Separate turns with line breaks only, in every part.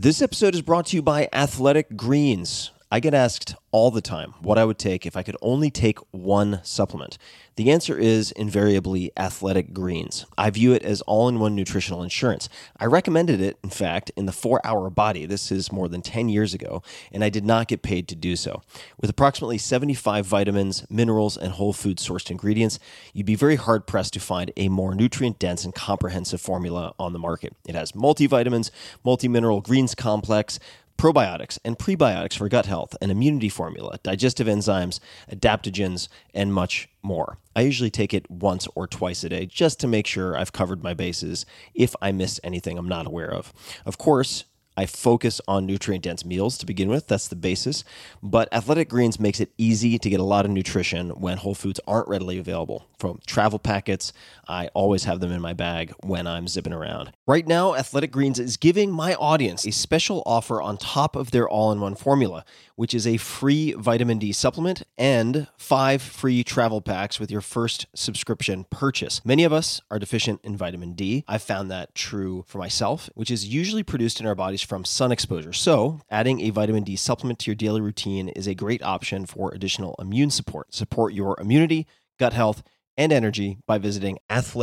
This episode is brought to you by Athletic Greens. I get asked all the time what I would take if I could only take one supplement. The answer is invariably Athletic Greens. I view it as all-in-one nutritional insurance. I recommended it, in fact, in the 4-Hour Body. This is more than 10 years ago, and I did not get paid to do so. With approximately 75 vitamins, minerals, and whole food-sourced ingredients, you'd be very hard-pressed to find a more nutrient-dense and comprehensive formula on the market. It has multivitamins, multi-mineral greens complex, probiotics and prebiotics for gut health, an immunity formula, digestive enzymes, adaptogens, and much more. I usually take it once or twice a day just to make sure I've covered my bases if I missed anything I'm not aware of. Of course, I focus on nutrient-dense meals to begin with. That's the basis. But Athletic Greens makes it easy to get a lot of nutrition when whole foods aren't readily available. From travel packets, I always have them in my bag when I'm zipping around. Right now, Athletic Greens is giving my audience a special offer on top of their all-in-one formula, which is a free vitamin D supplement and 5 free travel packs with your first subscription purchase. Many of us are deficient in vitamin D. I've found that true for myself, which is usually produced in our bodies from sun exposure. So, adding a vitamin D supplement to your daily routine is a great option for additional immune support. Support your immunity, gut health, and energy by visiting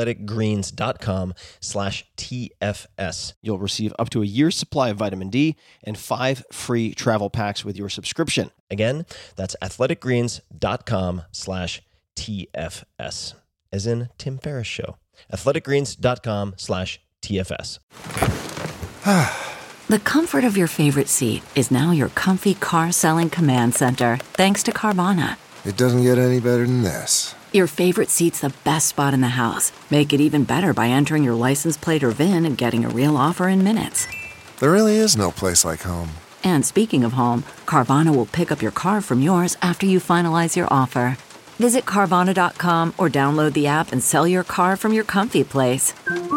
athleticgreens.com/TFS. You'll receive up to a year's supply of vitamin D and 5 free travel packs with your subscription. Again, that's athleticgreens.com/TFS, as in Tim Ferriss Show. athleticgreens.com/TFS.
The comfort of your favorite seat is now your comfy car selling command center, thanks to Carvana.
It doesn't get any better than this.
Your favorite seat's the best spot in the house. Make it even better by entering your license plate or VIN and getting a real offer in minutes.
There really is no place like home.
And speaking of home, Carvana will pick up your car from yours after you finalize your offer. Visit Carvana.com or download the app and sell your car from your comfy place.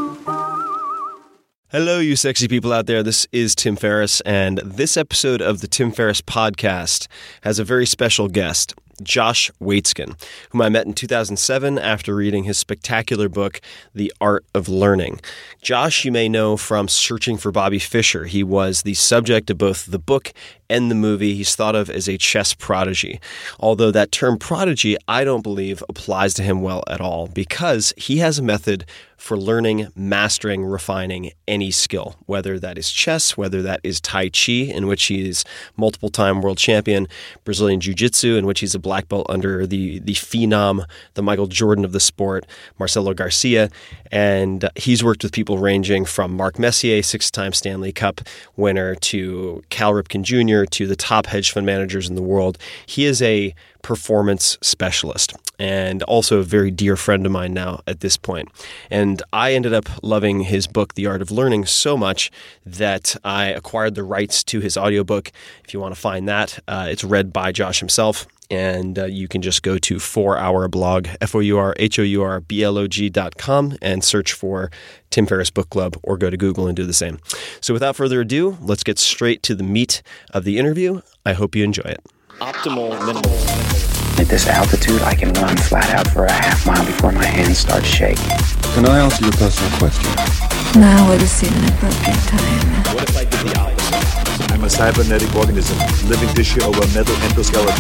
Hello, you sexy people out there. This is Tim Ferriss, and this episode of the Tim Ferriss Podcast has a very special guest, Josh Waitzkin, whom I met in 2007 after reading his spectacular book, The Art of Learning. Josh, you may know from Searching for Bobby Fischer. He was the subject of both the book and the movie. He's thought of as a chess prodigy, although that term prodigy, I don't believe, applies to him well at all, because he has a method for learning, mastering, refining any skill, whether that is chess, whether that is Tai Chi, in which he is multiple-time world champion, Brazilian Jiu-Jitsu, in which he's a black belt under the phenom, the Michael Jordan of the sport, Marcelo Garcia, and he's worked with people ranging from Mark Messier, 6-time Stanley Cup winner, to Cal Ripken Jr., to the top hedge fund managers in the world. He is a performance specialist and also a very dear friend of mine now at this point. And I ended up loving his book, The Art of Learning, so much that I acquired the rights to his audiobook. If you want to find that, it's read by Josh himself. And you can just go to 4-Hour Blog, FOURHOURBLOG.com, and search for Tim Ferriss Book Club, or go to Google and do the same. So without further ado, let's get straight to the meat of the interview. I hope you enjoy it. Optimal minimal.
At this altitude, I can run flat out for a half mile before my hands start shaking.
Can I answer your personal question?
Now would seem an appropriate time.
What if I did the opposite?
I'm a cybernetic organism, living tissue over metal endoskeleton.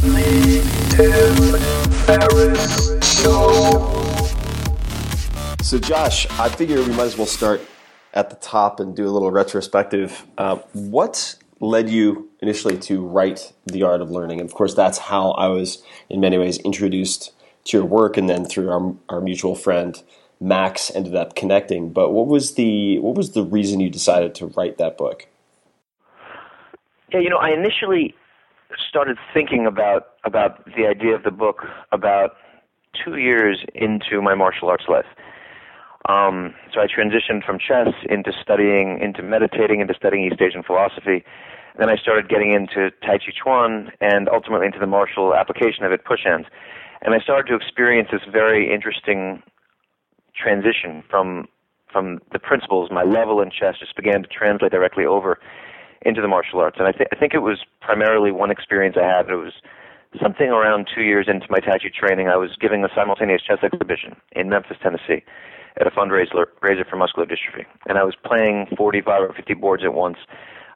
So Josh, I figure we might as well start at the top and do a little retrospective. What led you initially to write The Art of Learning? And of course, that's how I was in many ways introduced to your work, and then through our mutual friend Max ended up connecting. But what was the reason you decided to write that book?
Yeah, I initially started thinking about the idea of the book about 2 years into my martial arts life. So I transitioned from chess into meditating, into studying East Asian philosophy. Then I started getting into Tai Chi Chuan and ultimately into the martial application of it, push hands. And I started to experience this very interesting transition from the principles. My level in chess just began to translate directly over into the martial arts. And I think it was primarily one experience I had. It was something around 2 years into my Tai Chi training. I was giving a simultaneous chess exhibition in Memphis, Tennessee, at a fundraiser for muscular dystrophy. And I was playing 45 or 50 boards at once.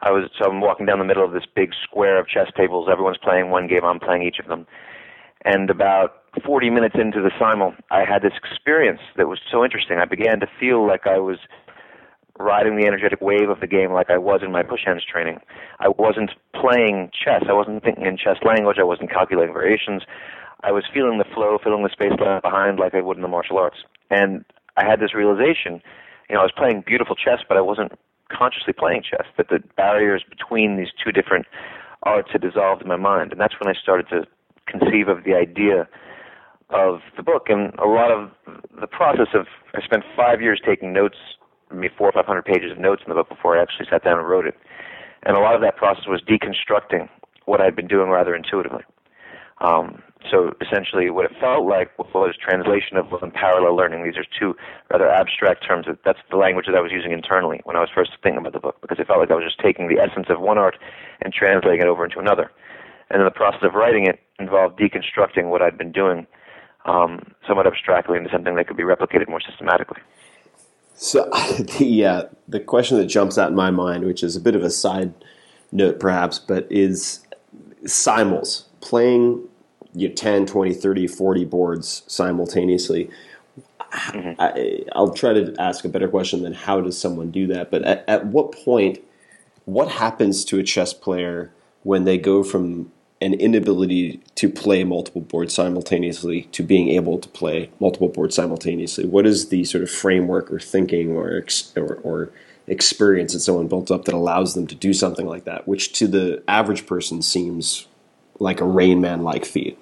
I'm walking down the middle of this big square of chess tables. Everyone's playing one game. I'm playing each of them. And about 40 minutes into the simul, I had this experience that was so interesting. I began to feel like I was riding the energetic wave of the game like I was in my push hands training. I wasn't playing chess. I wasn't thinking in chess language. I wasn't calculating variations. I was feeling the flow, feeling the space left behind like I would in the martial arts. And I had this realization, I was playing beautiful chess, but I wasn't consciously playing chess, that the barriers between these two different arts had dissolved in my mind. And that's when I started to conceive of the idea of the book. And a lot of the process of, I spent 5 years taking notes, maybe 400 or 500 pages of notes in the book before I actually sat down and wrote it. And a lot of that process was deconstructing what I'd been doing rather intuitively. So essentially what it felt like was translation of parallel learning. These are two rather abstract terms. That's the language that I was using internally when I was first thinking about the book, because it felt like I was just taking the essence of one art and translating it over into another. And then the process of writing it involved deconstructing what I'd been doing somewhat abstractly into something that could be replicated more systematically.
So the question that jumps out in my mind, which is a bit of a side note perhaps, but is simuls, playing 10, 20, 30, 40 boards simultaneously. Mm-hmm. I'll try to ask a better question than how does someone do that, but at what point, what happens to a chess player when they go from an inability to play multiple boards simultaneously to being able to play multiple boards simultaneously? What is the sort of framework or thinking or experience that someone built up that allows them to do something like that, which to the average person seems like a Rain Man-like feat?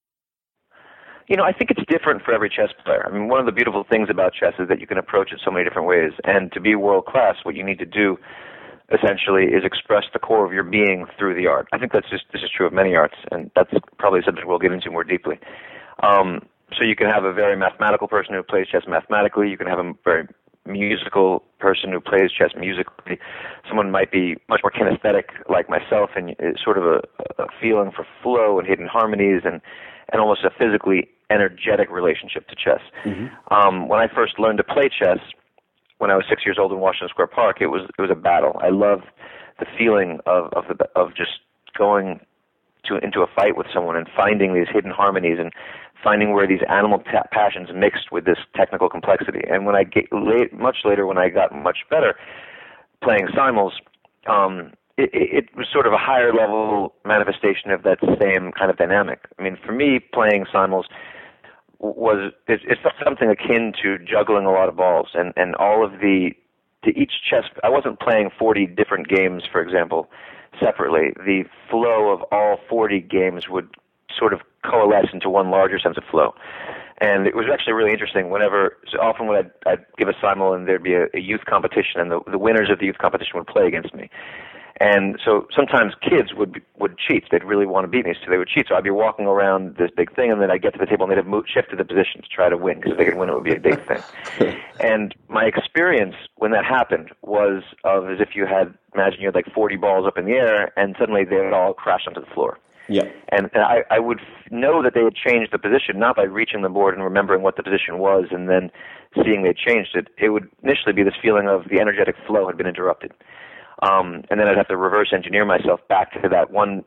I think it's different for every chess player. I mean, one of the beautiful things about chess is that you can approach it so many different ways. And to be world-class, what you need to do essentially is express the core of your being through the art. I think this is true of many arts, and that's probably something we'll get into more deeply. So you can have a very mathematical person who plays chess mathematically. You can have a very musical person who plays chess musically. Someone might be much more kinesthetic like myself, and it's sort of a feeling for flow and hidden harmonies and almost a physically energetic relationship to chess. Mm-hmm. When I first learned to play chess, when I was 6 years old in Washington Square Park, it was a battle. I loved the feeling of just going into a fight with someone and finding these hidden harmonies and finding where these animal passions mixed with this technical complexity. And when I much later, when I got much better playing simuls, it was sort of a higher level manifestation of that same kind of dynamic. I mean, for me, playing simuls it's something akin to juggling a lot of balls and all of to each chess. I wasn't playing 40 different games, for example, separately. The flow of all 40 games would sort of coalesce into one larger sense of flow. And it was actually really interesting. Often when I'd give a simul and there'd be a youth competition, and the winners of the youth competition would play against me. And so sometimes kids would cheat. They'd really want to beat me, so they would cheat. So I'd be walking around this big thing, and then I'd get to the table, and they'd have shifted the position to try to win, because if they could win, it would be a big thing. And my experience when that happened was as if imagine you had like 40 balls up in the air, and suddenly they would all crash onto the floor. Yeah. And I would know that they had changed the position, not by reaching the board and remembering what the position was and then seeing they changed it. It would initially be this feeling of the energetic flow had been interrupted. And then I'd have to reverse engineer myself back to that one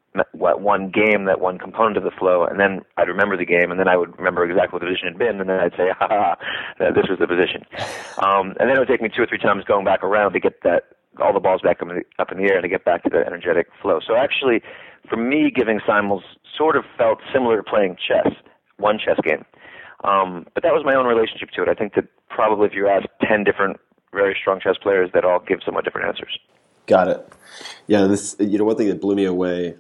game, that one component of the flow, and then I'd remember the game, and then I would remember exactly what the position had been, and then I'd say, this was the position. And then it would take me 2 or 3 times going back around to get all the balls back up in the air and to get back to the energetic flow. So actually, for me, giving simuls sort of felt similar to playing chess, one chess game. But that was my own relationship to it. I think that probably if you ask 10 different very strong chess players, that all give somewhat different answers.
Got it. Yeah, one thing that blew me away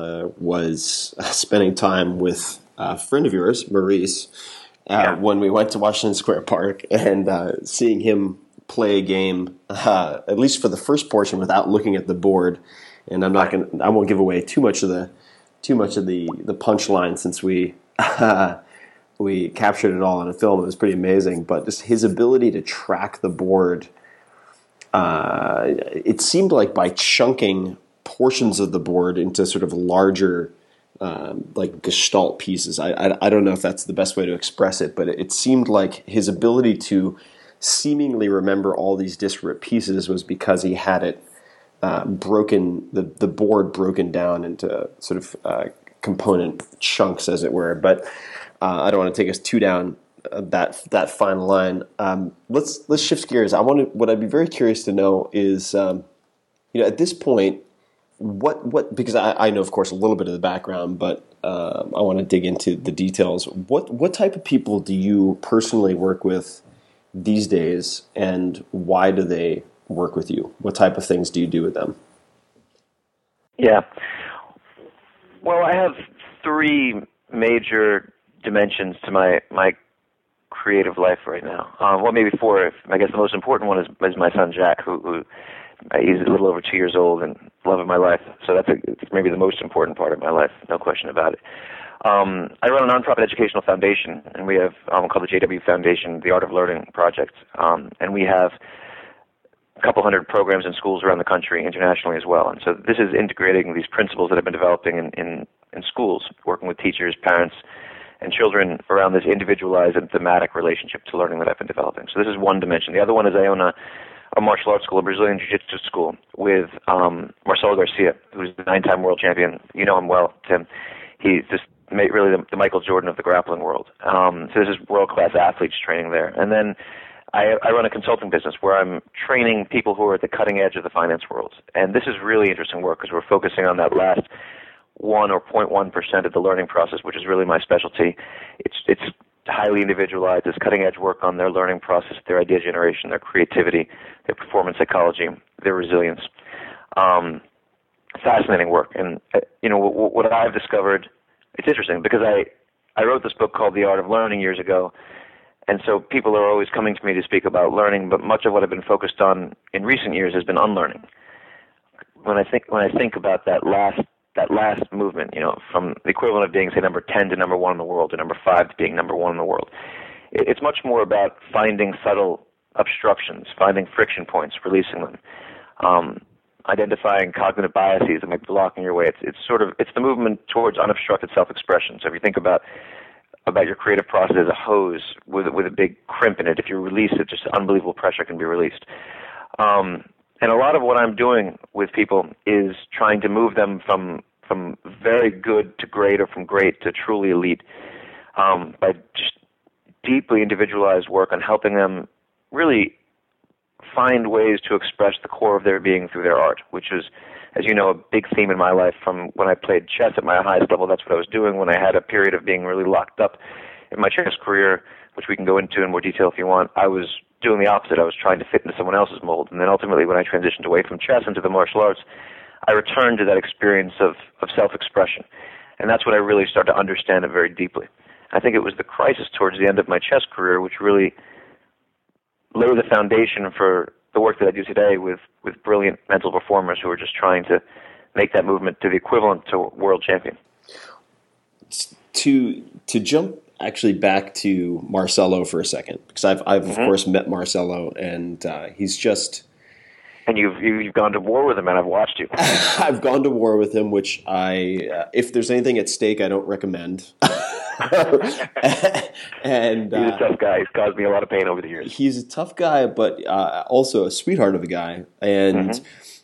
was spending time with a friend of yours, Maurice, when we went to Washington Square Park, and seeing him play a game, at least for the first portion, without looking at the board. And I won't give away too much of the punchline, since we captured it all on a film. It was pretty amazing, but just his ability to track the board. It seemed like by chunking portions of the board into sort of larger, like gestalt pieces. I don't know if that's the best way to express it, but it seemed like his ability to seemingly remember all these disparate pieces was because he had it broken the board broken down into sort of component chunks, as it were. But I don't want to take us too down that fine line. Let's shift gears. What I'd be very curious to know is, at this point, what because I know, of course, a little bit of the background, but I want to dig into the details. What type of people do you personally work with these days, and why do they work with you? What type of things do you do with them?
Yeah. Well, I have three major dimensions to my creative life right now. Well, maybe four. I guess the most important one is my son Jack, who he's a little over 2 years old and love of my life. So it's maybe the most important part of my life, no question about it. I run a nonprofit educational foundation, and we have called the JW Foundation, the Art of Learning Project, and we have a couple hundred programs in schools around the country, internationally as well. And so this is integrating these principles that I've been developing in schools, working with teachers, parents, and children around this individualized and thematic relationship to learning that I've been developing. So this is one dimension. The other one is I own a martial arts school, a Brazilian Jiu-Jitsu school, with Marcelo Garcia, who's the 9-time world champion. You know him well, Tim. He's just really the Michael Jordan of the grappling world. So this is world-class athletes training there. And then I run a consulting business where I'm training people who are at the cutting edge of the finance world. And this is really interesting work because we're focusing on that last 1 or 0.1% of the learning process, which is really my specialty. It's highly individualized. It's cutting-edge work on their learning process, their idea generation, their creativity, their performance psychology, their resilience. Fascinating work. And, what I've discovered, it's interesting because I wrote this book called The Art of Learning years ago, and so people are always coming to me to speak about learning, but much of what I've been focused on in recent years has been unlearning. When I think about that last movement, from the equivalent of being, say, number 10 to number 1 in the world, to number 5 to being number 1 in the world, it's much more about finding subtle obstructions, finding friction points, releasing them, identifying cognitive biases that might be blocking your way. It's the movement towards unobstructed self-expression. So if you think about your creative process as a hose with a big crimp in it, if you release it, just unbelievable pressure can be released. And a lot of what I'm doing with people is trying to move them from very good to great, or from great to truly elite, by just deeply individualized work on helping them really find ways to express the core of their being through their art, which is, as you know, a big theme in my life. From when I played chess at my highest level, that's what I was doing. When I had a period of being really locked up in my chess career, which we can go into in more detail if you want, I was doing the opposite. I was trying to fit into someone else's mold. And then ultimately, when I transitioned away from chess into the martial arts, I returned to that experience of self-expression. And that's when I really started to understand it very deeply. I think it was the crisis towards the end of my chess career which really laid the foundation for the work that I do today with brilliant mental performers who are just trying to make that movement to the equivalent to world champion.
To jump actually back to Marcelo for a second, because I've of course met Marcelo, and he's just.
And you've gone to war with him, and I've watched you.
I've gone to war with him, which if there's anything at stake, I don't recommend. And
he's a tough guy. He's caused me a lot of pain over the years.
He's a tough guy, but also a sweetheart of a guy, and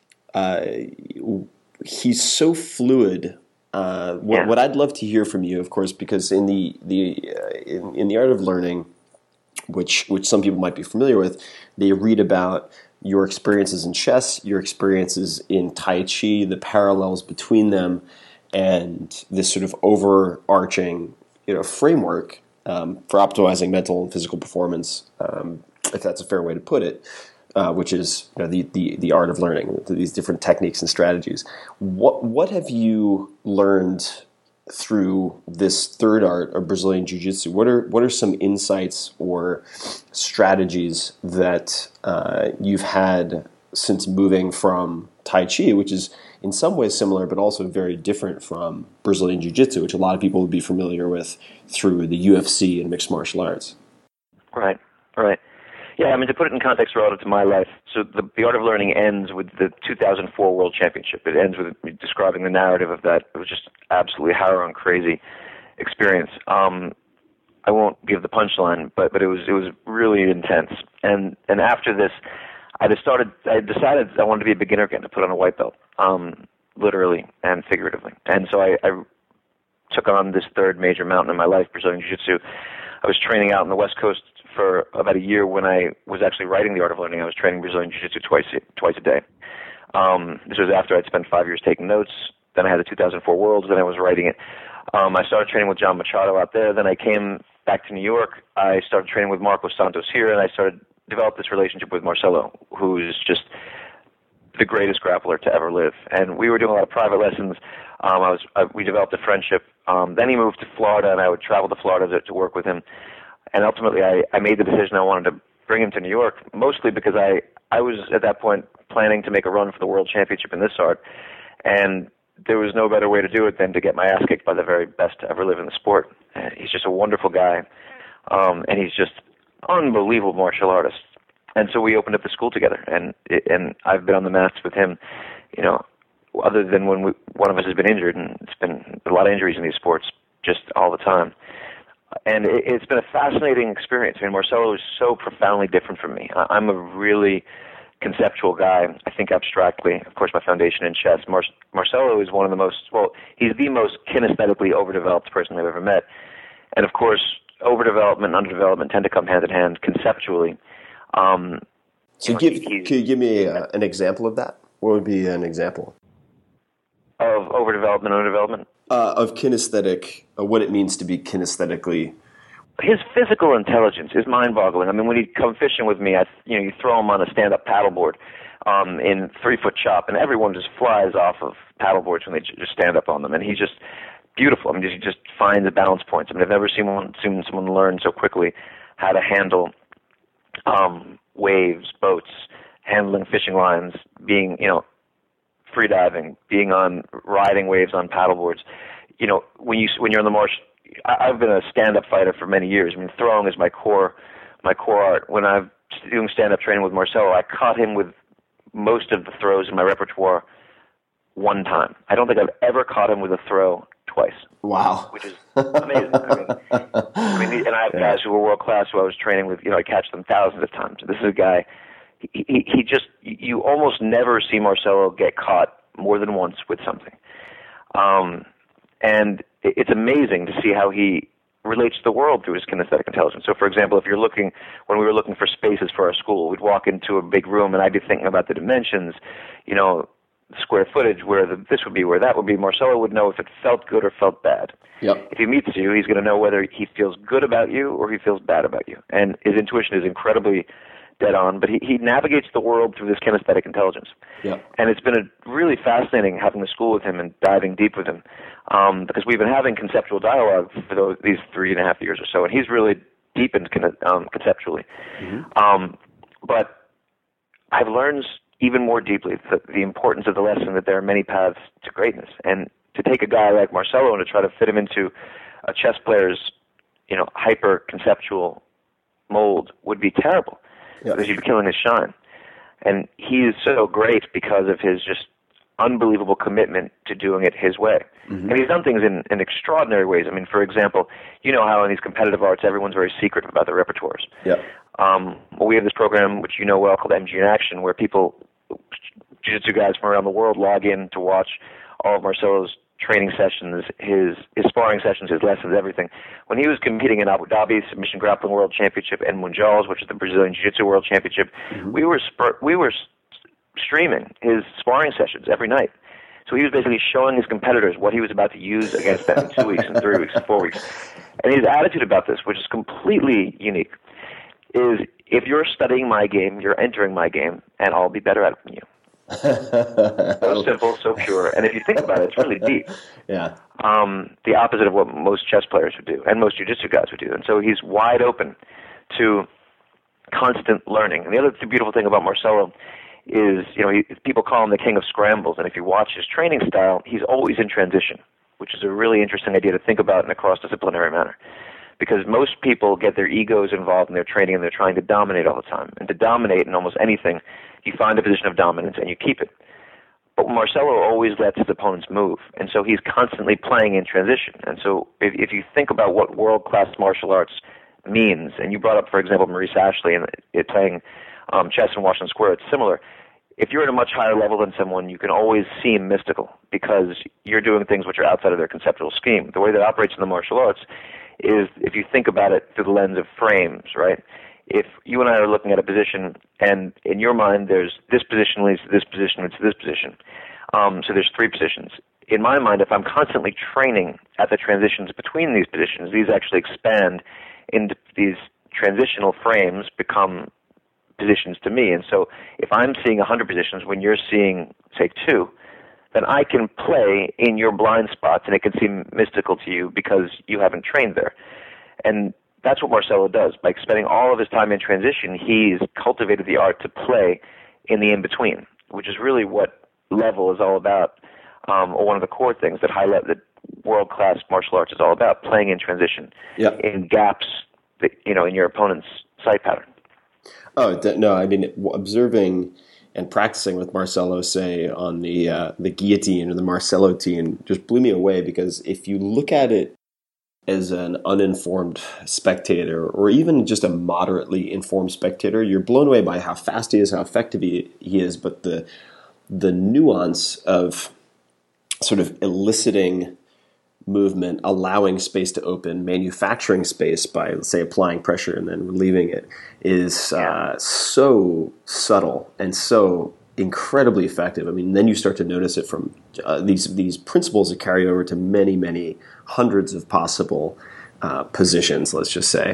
he's so fluid. What I'd love to hear from you, of course, because in the art of learning, which some people might be familiar with, they read about your experiences in chess, your experiences in Tai Chi, the parallels between them, and this sort of overarching, framework for optimizing mental and physical performance, if that's a fair way to put it, which is the art of learning, these different techniques and strategies. What have you learned through this third art of Brazilian Jiu-Jitsu? What are some insights or strategies that you've had since moving from Tai Chi, which is in some ways similar but also very different from Brazilian Jiu-Jitsu, which a lot of people would be familiar with through the UFC and mixed martial arts?
Right. Yeah, to put it in context relative to my life, so the Art of Learning ends with the 2004 World Championship. It ends with me describing the narrative of that. It was just absolutely harrowing, crazy experience. I won't give the punchline, but it was really intense. And after this, I decided I wanted to be a beginner again, to put on a white belt, literally and figuratively. And so I took on this third major mountain in my life, Brazilian Jiu-Jitsu. I was training out on the West Coast for about a year when I was actually writing The Art of Learning. I was training Brazilian Jiu-Jitsu twice a day. This was after I'd spent 5 years taking notes. Then I had the 2004 Worlds. Then I was writing it. I started training with John Machado out there. Then I came back to New York. I started training with Marcos Santos here, and I developed this relationship with Marcelo, who's just the greatest grappler to ever live. And we were doing a lot of private lessons. We developed a friendship. Then he moved to Florida, and I would travel to Florida to work with him. And ultimately, I made the decision I wanted to bring him to New York, mostly because I was at that point planning to make a run for the World Championship in this art. And there was no better way to do it than to get my ass kicked by the very best to ever live in the sport. And he's just a wonderful guy, and he's just unbelievable martial artist. And so we opened up the school together, and I've been on the mats with him, other than when one of us has been injured, and it's been a lot of injuries in these sports just all the time. And it's been a fascinating experience. I mean, Marcelo is so profoundly different from me. I'm a really conceptual guy. I think abstractly. Of course, my foundation in chess. Marcelo is one of the most, he's the most kinesthetically overdeveloped person I've ever met. And of course, overdevelopment and underdevelopment tend to come hand in hand conceptually.
So could you give me an example of that? What would be an example?
Of overdevelopment and underdevelopment?
Of kinesthetic, what it means to be kinesthetically.
His physical intelligence is mind-boggling. I mean, when he'd come fishing with me, you throw him on a stand-up paddleboard in 3-foot chop, and everyone just flies off of paddleboards when they just stand up on them. And he's just beautiful. I mean, he just finds the balance points. I mean, I've never seen someone learn so quickly how to handle waves, boats, handling fishing lines, being, free diving, riding waves on paddleboards. When you're in the marsh, I've been a stand-up fighter for many years. I mean, throwing is my core art. When I'm doing stand-up training with Marcelo, I caught him with most of the throws in my repertoire one time. I don't think I've ever caught him with a throw twice.
Wow.
Which is amazing. I mean, and I have guys who were world-class who I was training with, I catch them thousands of times. This is a guy, he just, you almost never see Marcelo get caught more than once with something. And it's amazing to see how he relates to the world through his kinesthetic intelligence. So, for example, when we were looking for spaces for our school, we'd walk into a big room and I'd be thinking about the dimensions, square footage, where this would be, where that would be. Marcelo would know if it felt good or felt bad.
Yep.
If he meets you, he's going to know whether he feels good about you or he feels bad about you. And his intuition is incredibly dead on, but he navigates the world through this kinesthetic intelligence.
Yep.
And it's been really fascinating having the school with him and diving deep with him, because we've been having conceptual dialogue for these 3.5 years or so, and he's really deepened conceptually. Mm-hmm. But I've learned even more deeply the importance of the lesson that there are many paths to greatness, and to take a guy like Marcelo and to try to fit him into a chess player's, hyper conceptual mold would be terrible.
Yep.
Because you'd be killing his shine. And he is so great because of his just unbelievable commitment to doing it his way. Mm-hmm. And he's done things in extraordinary ways. I mean, for example, you know how in these competitive arts, everyone's very secretive about their repertoires.
Yep.
We have this program, which you know well, called MG in Action, where jiu-jitsu guys from around the world log in to watch all of Marcelo's training sessions, his sparring sessions, his lessons, everything. When he was competing in Abu Dhabi Submission Grappling World Championship and Mundials, which is the Brazilian Jiu-Jitsu World Championship, mm-hmm. we were streaming his sparring sessions every night. So he was basically showing his competitors what he was about to use against them in 2 weeks and 3 weeks and 4 weeks. And his attitude about this, which is completely unique, is if you're studying my game, you're entering my game, and I'll be better at it than you. So simple, so pure. And if you think about it, it's really deep.
Yeah.
The opposite of what most chess players would do and most jiu-jitsu guys would do. And so he's wide open to constant learning. And the other beautiful thing about Marcelo is, people call him the king of scrambles. And if you watch his training style, he's always in transition, which is a really interesting idea to think about in a cross-disciplinary manner. Because most people get their egos involved in their training and they're trying to dominate all the time. And to dominate in almost anything, you find a position of dominance and you keep it. But Marcelo always lets his opponents move. And so he's constantly playing in transition. And so if you think about what world-class martial arts means, and you brought up, for example, Maurice Ashley and playing chess in Washington Square, it's similar. If you're at a much higher level than someone, you can always seem mystical because you're doing things which are outside of their conceptual scheme. The way that it operates in the martial arts is if you think about it through the lens of frames, right? If you and I are looking at a position, and in your mind there's this position leads to this position leads to this position, so there's three positions. In my mind, if I'm constantly training at the transitions between these positions, these actually expand into these transitional frames become positions to me. And so if I'm seeing 100 positions when you're seeing, say, 2, then I can play in your blind spots and it can seem mystical to you because you haven't trained there. And that's what Marcelo does. By spending all of his time in transition, he's cultivated the art to play in the in-between, which is really what level is all about, or one of the core things that highlight that world-class martial arts is all about, playing in transition, in gaps that, in your opponent's sight pattern.
Oh, no, I mean, observing and practicing with Marcelo, say, on the guillotine or the Marcelo team just blew me away because if you look at it as an uninformed spectator or even just a moderately informed spectator, you're blown away by how fast he is, how effective he is, but the nuance of sort of eliciting movement, allowing space to open, manufacturing space by, let's say, applying pressure and then relieving it is so subtle and so incredibly effective. I mean, then you start to notice it from these principles that carry over to many, many hundreds of possible positions, let's just say.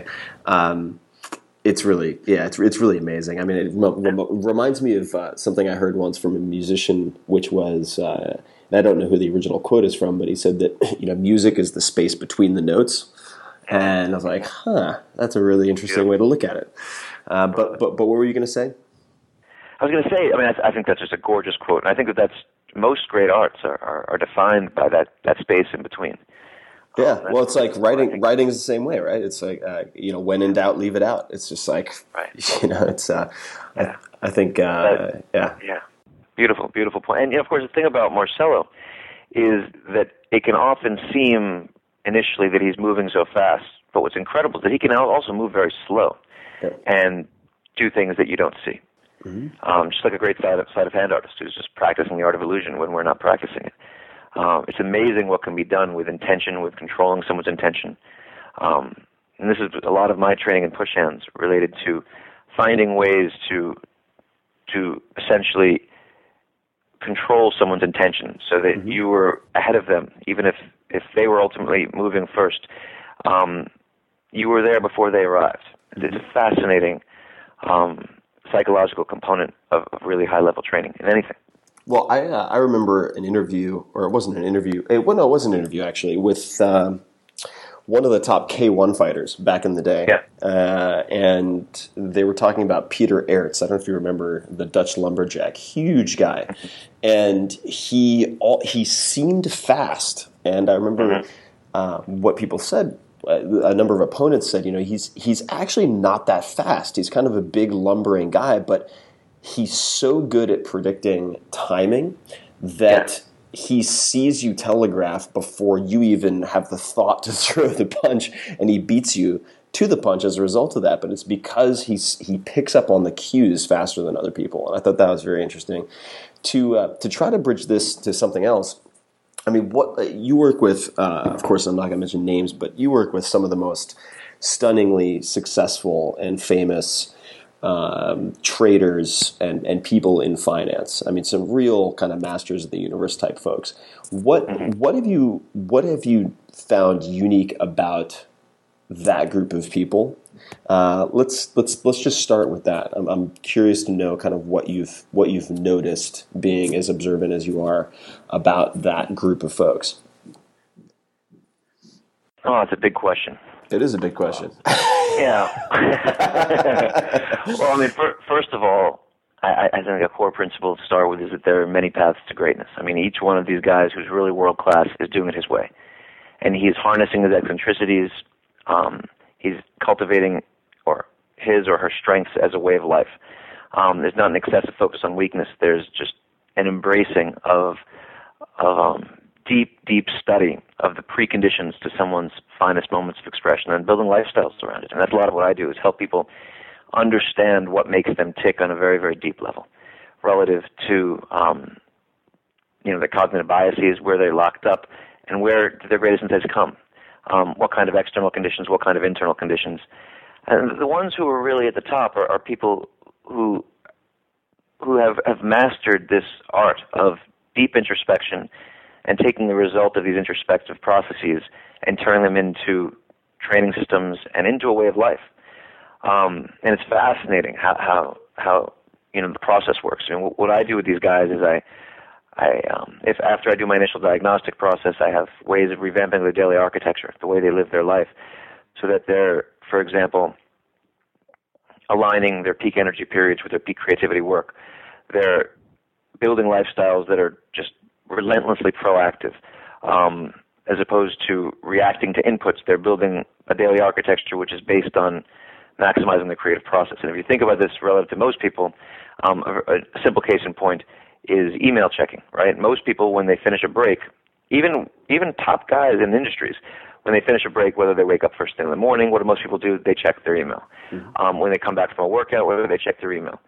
It's really, it's really amazing. I mean, it reminds me of something I heard once from a musician, which was, and I don't know who the original quote is from, but he said that, music is the space between the notes. And I was like, that's a really interesting way to look at it. But what were you going to say?
I was going to say, I think that's just a gorgeous quote. And I think that's most great arts are defined by that space in between.
Yeah, well, it's like writing. Writing is the same way, right? It's like when in doubt, leave it out. It's just like, it's. I think, beautiful, beautiful point. And of course, the thing about Marcelo is that it can often seem initially that he's moving so fast, but what's incredible is that he can also move very slow and do things that you don't see. Mm-hmm. Just like a great sleight of hand artist who's just practicing the art of illusion when we're not practicing it. It's amazing what can be done with intention, with controlling someone's intention. And this is a lot of my training in push hands related to finding ways to essentially control someone's intention so that you were ahead of them, even if they were ultimately moving first. You were there before they arrived. It's a fascinating psychological component of really high-level training in anything. Well, I remember an interview, or it wasn't an interview. It was an interview actually with one of the top K1 fighters back in the day. Yeah. And they were talking about Peter Aerts. I don't know if you remember the Dutch lumberjack, huge guy, and he seemed fast. And I remember what people said. A number of opponents said, he's actually not that fast. He's kind of a big lumbering guy, but he's so good at predicting timing that he sees you telegraph before you even have the thought to throw the punch, and he beats you to the punch as a result of that. But it's because he picks up on the cues faster than other people, and I thought that was very interesting. To try to bridge this to something else, I mean, what you work with, of course, I'm not going to mention names, but you work with some of the most stunningly successful and famous traders and people in finance. I mean, some real kind of masters of the universe type folks. What have you found unique about that group of people? Let's just start with that. I'm curious to know kind of what you've noticed, being as observant as you are, about that group of folks.
Oh, it's a big question.
It is a big question.
Yeah. Well, I mean, first of all, I think a core principle to start with is that there are many paths to greatness. I mean, each one of these guys who's really world class is doing it his way, and he's harnessing his eccentricities. He's cultivating his or her strengths as a way of life. There's not an excessive focus on weakness. There's just an embracing of deep study of the preconditions to someone's finest moments of expression and building lifestyles around it. And that's a lot of what I do, is help people understand what makes them tick on a very, very deep level relative to, the cognitive biases, where they're locked up, and where do their greatest insights come. What kind of external conditions, what kind of internal conditions. And the ones who are really at the top are people who have mastered this art of deep introspection and taking the result of these introspective processes and turning them into training systems and into a way of life. And it's fascinating how the process works. I mean, what I do with these guys is if after I do my initial diagnostic process, I have ways of revamping their daily architecture, the way they live their life, so that they're, for example, aligning their peak energy periods with their peak creativity work. They're building lifestyles that are just relentlessly proactive, as opposed to reacting to inputs. They're building a daily architecture which is based on maximizing the creative process. And if you think about this relative to most people, a simple case in point is email checking, right? Most people, when they finish a break, even top guys in industries, when they finish a break, whether they wake up first thing in the morning, what do most people do? They check their email. Mm-hmm. When they come back from a workout, whether they check their email.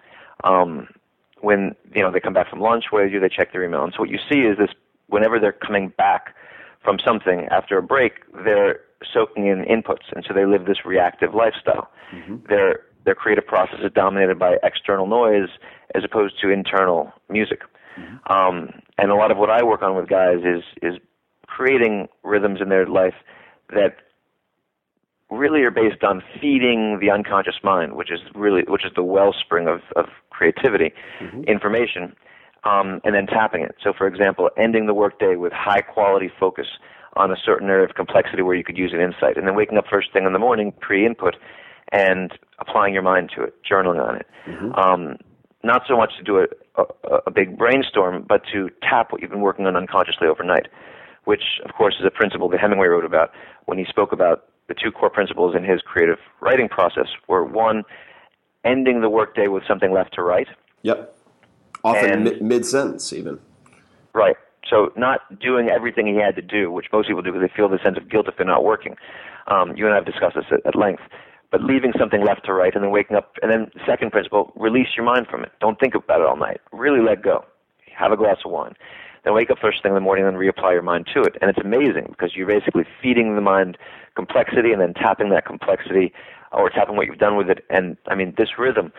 When they come back from lunch, what do they check their email? And so what you see is this: whenever they're coming back from something after a break, they're soaking in inputs, and so they live this reactive lifestyle. Mm-hmm. Their creative process is dominated by external noise as opposed to internal music. Mm-hmm. And a lot of what I work on with guys is creating rhythms in their life that really are based on feeding the unconscious mind, which is the wellspring of creativity, mm-hmm. information, and then tapping it. So, for example, ending the workday with high-quality focus on a certain area of complexity where you could use an insight, and then waking up first thing in the morning, pre-input, and applying your mind to it, journaling on it. Mm-hmm. Not so much to do a big brainstorm, but to tap what you've been working on unconsciously overnight, which, of course, is a principle that Hemingway wrote about when he spoke about the two core principles in his creative writing process were, one, ending the workday with something left to write.
Yep. Often mid-sentence, even.
Right. So not doing everything he had to do, which most people do because they feel the sense of guilt if they're not working. You and I have discussed this at length. But leaving something left to write and then waking up. And then second principle, release your mind from it. Don't think about it all night. Really let go. Have a glass of wine. Then wake up first thing in the morning and reapply your mind to it. And it's amazing because you're basically feeding the mind complexity and then tapping that complexity or tapping what you've done with it. And, I mean, this rhythm,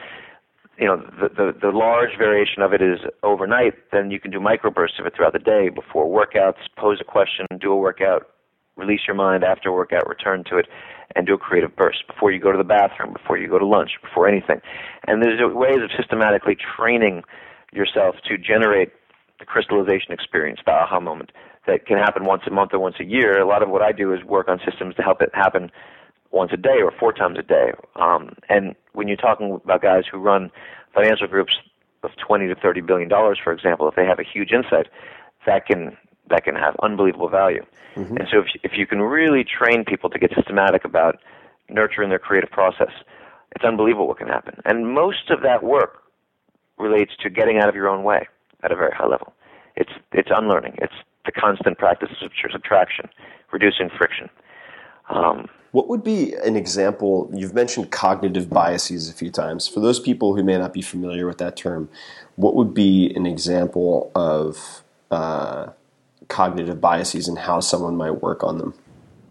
the large variation of it is overnight. Then you can do microbursts of it throughout the day before workouts, pose a question, do a workout, release your mind after workout, return to it, and do a creative burst before you go to the bathroom, before you go to lunch, before anything. And there's ways of systematically training yourself to generate the crystallization experience, the aha moment, that can happen once a month or once a year. A lot of what I do is work on systems to help it happen once a day or 4 times a day. And when you're talking about guys who run financial groups of $20 to $30 billion, for example, if they have a huge insight, that can have unbelievable value. Mm-hmm. And so if you can really train people to get systematic about nurturing their creative process, it's unbelievable what can happen. And most of that work relates to getting out of your own way at a very high level. It's unlearning. It's the constant practice of subtraction, reducing friction.
What would be an example? You've mentioned cognitive biases a few times. For those people who may not be familiar with that term, what would be an example of cognitive biases and how someone might work on them?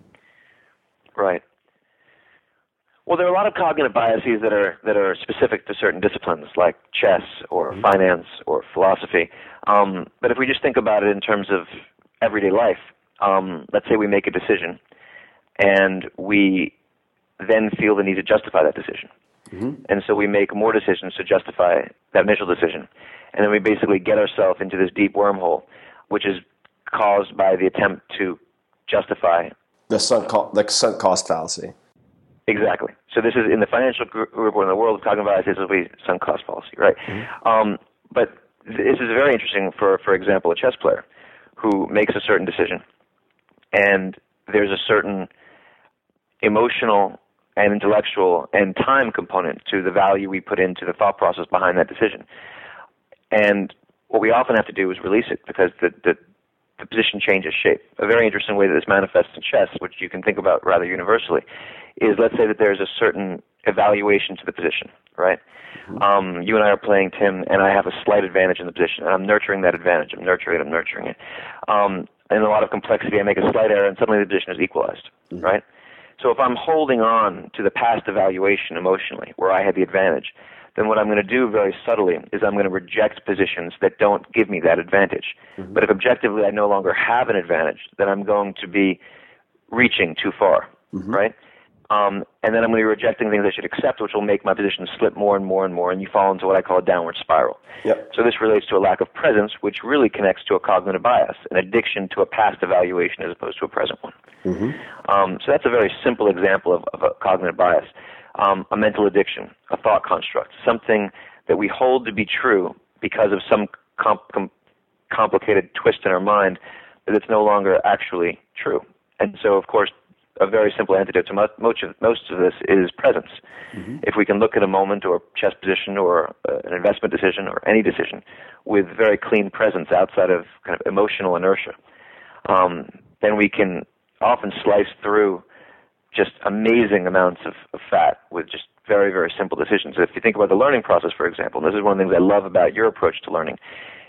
Right. Well, there are a lot of cognitive biases that are specific to certain disciplines, like chess or mm-hmm. finance or philosophy. But if we just think about it in terms of everyday life, let's say we make a decision, and we then feel the need to justify that decision. Mm-hmm. And so we make more decisions to justify that initial decision. And then we basically get ourselves into this deep wormhole, which is caused by the attempt to justify
the sunk cost fallacy.
Exactly. So this is in the financial group or in the world of cognitive biases, this will be sunk cost fallacy, right? Mm-hmm. But this is very interesting for example, a chess player who makes a certain decision, and there's a certain emotional and intellectual and time component to the value we put into the thought process behind that decision. And what we often have to do is release it because the position changes shape. A very interesting way that this manifests in chess, which you can think about rather universally, is let's say that there's a certain evaluation to the position, right? You and I are playing, Tim, and I have a slight advantage in the position, and I'm nurturing that advantage. I'm nurturing it. In a lot of complexity, I make a slight error, and suddenly the position is equalized, right? So if I'm holding on to the past evaluation emotionally, where I had the advantage, then what I'm going to do very subtly is I'm going to reject positions that don't give me that advantage. But if objectively I no longer have an advantage, then I'm going to be reaching too far, right? And then I'm going to be rejecting things I should accept, which will make my position slip more and more and more, and you fall into what I call a downward spiral.
Yep.
So this relates to a lack of presence, which really connects to a cognitive bias, an addiction to a past evaluation as opposed to a present one. So that's a very simple example of a cognitive bias. A mental addiction, a thought construct, something that we hold to be true because of some complicated twist in our mind that it's no longer actually true. And so, of course, a very simple antidote to most of this is presence. If we can look at a moment or chess position or an investment decision or any decision with very clean presence outside of kind of emotional inertia, then we can often slice through just amazing amounts of fat with just very, very simple decisions. If you think about the learning process, for example, and this is one of the things I love about your approach to learning,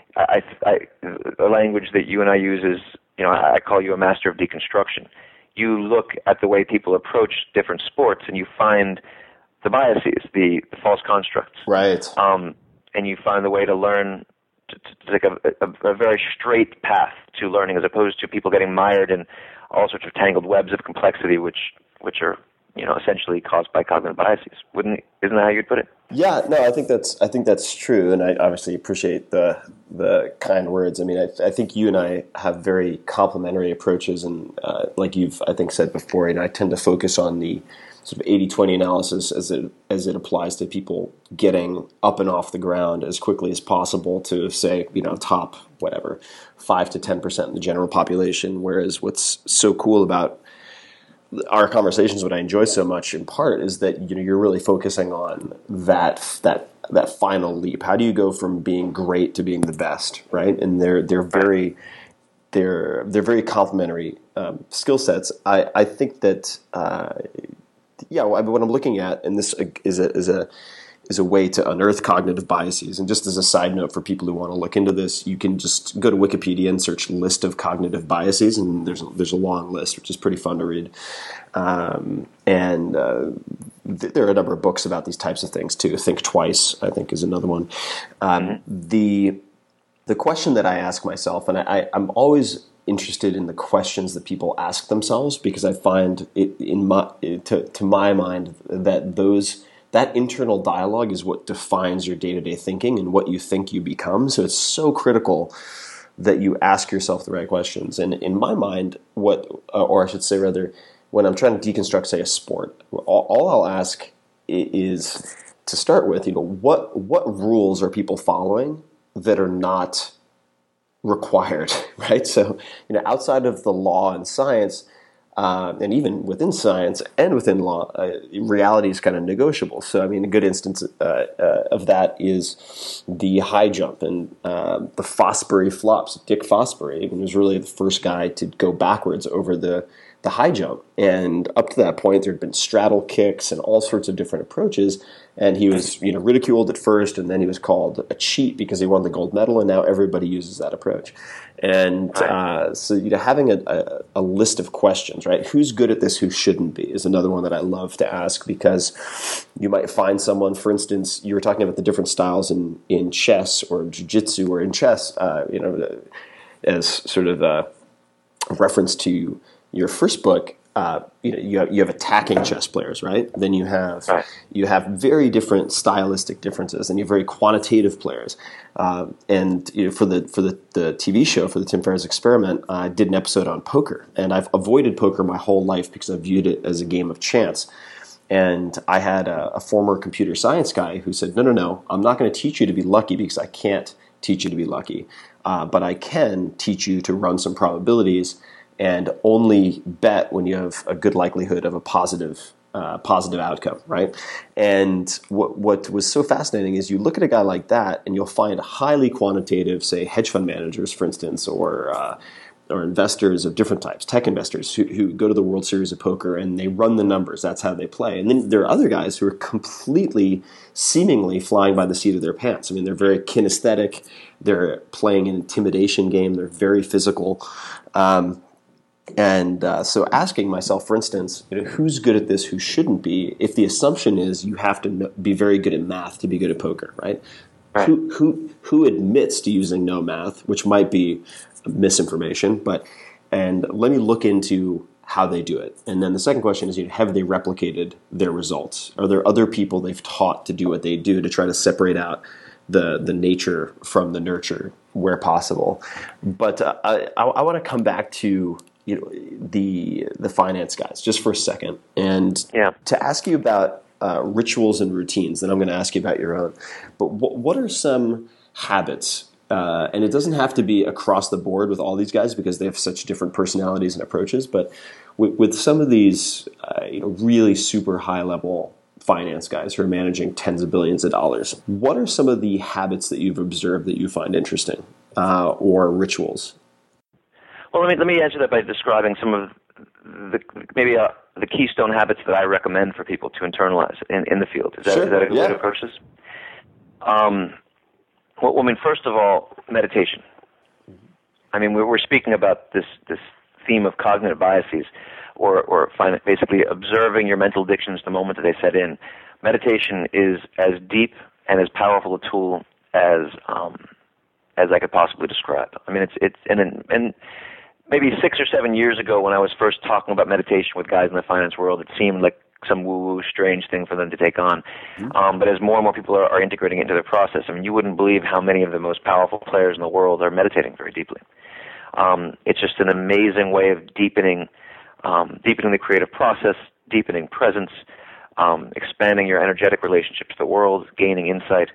the language that you and I use is, I call you a master of deconstruction. You look at the way people approach different sports and you find the biases, the false constructs.
Right.
And you find the way to learn to take a very straight path to learning as opposed to people getting mired in all sorts of tangled webs of complexity which are essentially caused by cognitive biases. Isn't that how you'd put it?
Yeah, no, I think that's true, and I obviously appreciate the kind words. I mean, I think you and I have very complementary approaches, and like you've I think said before, I tend to focus on the sort of 80-20 analysis as it applies to people getting up and off the ground as quickly as possible to say top 5 to 10% of the general population. Whereas what's so cool about our conversations, what I enjoy so much in part, is that you're really focusing on that final leap. How do you go from being great to being the best, right? And they're very complementary skill sets. I think that what I'm looking at, and this is a way to unearth cognitive biases. And just as a side note for people who want to look into this, you can just go to Wikipedia and search list of cognitive biases, and there's a long list, which is pretty fun to read. There are a number of books about these types of things too. Think Twice, I think, is another one. The question that I ask myself, and I'm always interested in the questions that people ask themselves, because I find it to my mind that internal dialogue is what defines your day-to-day thinking and what you think you become. So it's so critical that you ask yourself the right questions. And in my mind, or I should say rather, when I'm trying to deconstruct, say, a sport, all I'll ask is, to start with, what rules are people following that are not required, right? So, outside of the law and science, and even within science and within law, reality is kind of negotiable. So, I mean, a good instance of that is the high jump and the Fosbury flops. Dick Fosbury was really the first guy to go backwards over the high jump. And up to that point, there had been straddle kicks and all sorts of different approaches. And he was, ridiculed at first, and then he was called a cheat because he won the gold medal, and now everybody uses that approach. And so, having a list of questions, right? Who's good at this? Who shouldn't be? Is another one that I love to ask, because you might find someone, for instance, you were talking about the different styles in chess or jiu-jitsu or in chess, as sort of a reference to your first book. You have attacking chess players, right? Then you have very different stylistic differences, and you have very quantitative players. And for the TV show, for the Tim Ferriss Experiment, I did an episode on poker, and I've avoided poker my whole life because I viewed it as a game of chance. And I had a former computer science guy who said, no, I'm not going to teach you to be lucky because I can't teach you to be lucky, but I can teach you to run some probabilities and only bet when you have a good likelihood of a positive outcome, right? And what was so fascinating is you look at a guy like that, and you'll find highly quantitative, say, hedge fund managers, for instance, or or investors of different types, tech investors who go to the World Series of Poker and they run the numbers. That's how they play. And then there are other guys who are completely, seemingly flying by the seat of their pants. I mean, they're very kinesthetic. They're playing an intimidation game. They're very physical. So asking myself, for instance, who's good at this, who shouldn't be, if the assumption is you have to be very good at math to be good at poker, right?
Right.
Who admits to using no math, which might be misinformation, and let me look into how they do it. And then the second question is, have they replicated their results? Are there other people they've taught to do what they do to try to separate out the nature from the nurture where possible? But I want to come back to the finance guys just for a second, and to ask you about rituals and routines. Then I'm going to ask you about your own. But what are some habits? And it doesn't have to be across the board with all these guys because they have such different personalities and approaches. But with some of these, really super high level finance guys who are managing tens of billions of dollars, what are some of the habits that you've observed that you find interesting, or rituals?
Well, let me answer that by describing some of the keystone habits that I recommend for people to internalize in the field. Is that a good way to approach this? First of all, meditation. I mean, we're speaking about this theme of cognitive biases, or basically observing your mental addictions the moment that they set in. Meditation is as deep and as powerful a tool as I could possibly describe. I mean, it's and maybe 6 or 7 years ago, when I was first talking about meditation with guys in the finance world, it seemed like some woo-woo, strange thing for them to take on. But as more and more people are integrating it into their process, I mean, you wouldn't believe how many of the most powerful players in the world are meditating very deeply. It's just an amazing way of deepening the creative process, deepening presence, expanding your energetic relationship to the world, gaining insight,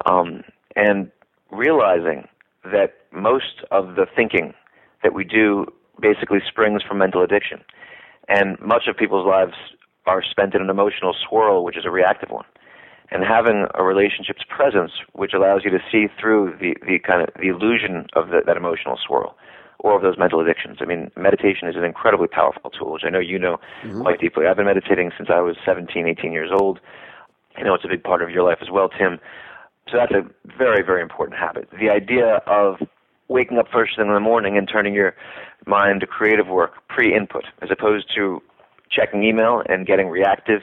and realizing that most of the thinking that we do basically springs from mental addiction. And much of people's lives are spent in an emotional swirl, which is a reactive one. And having a relationship's presence, which allows you to see through the kind of the illusion of that emotional swirl or of those mental addictions. I mean, meditation is an incredibly powerful tool, which I know you know quite deeply. I've been meditating since I was 17, 18 years old. I know it's a big part of your life as well, Tim. So that's a very, very important habit. The idea of waking up first thing in the morning and turning your mind to creative work, pre-input, as opposed to checking email and getting reactive,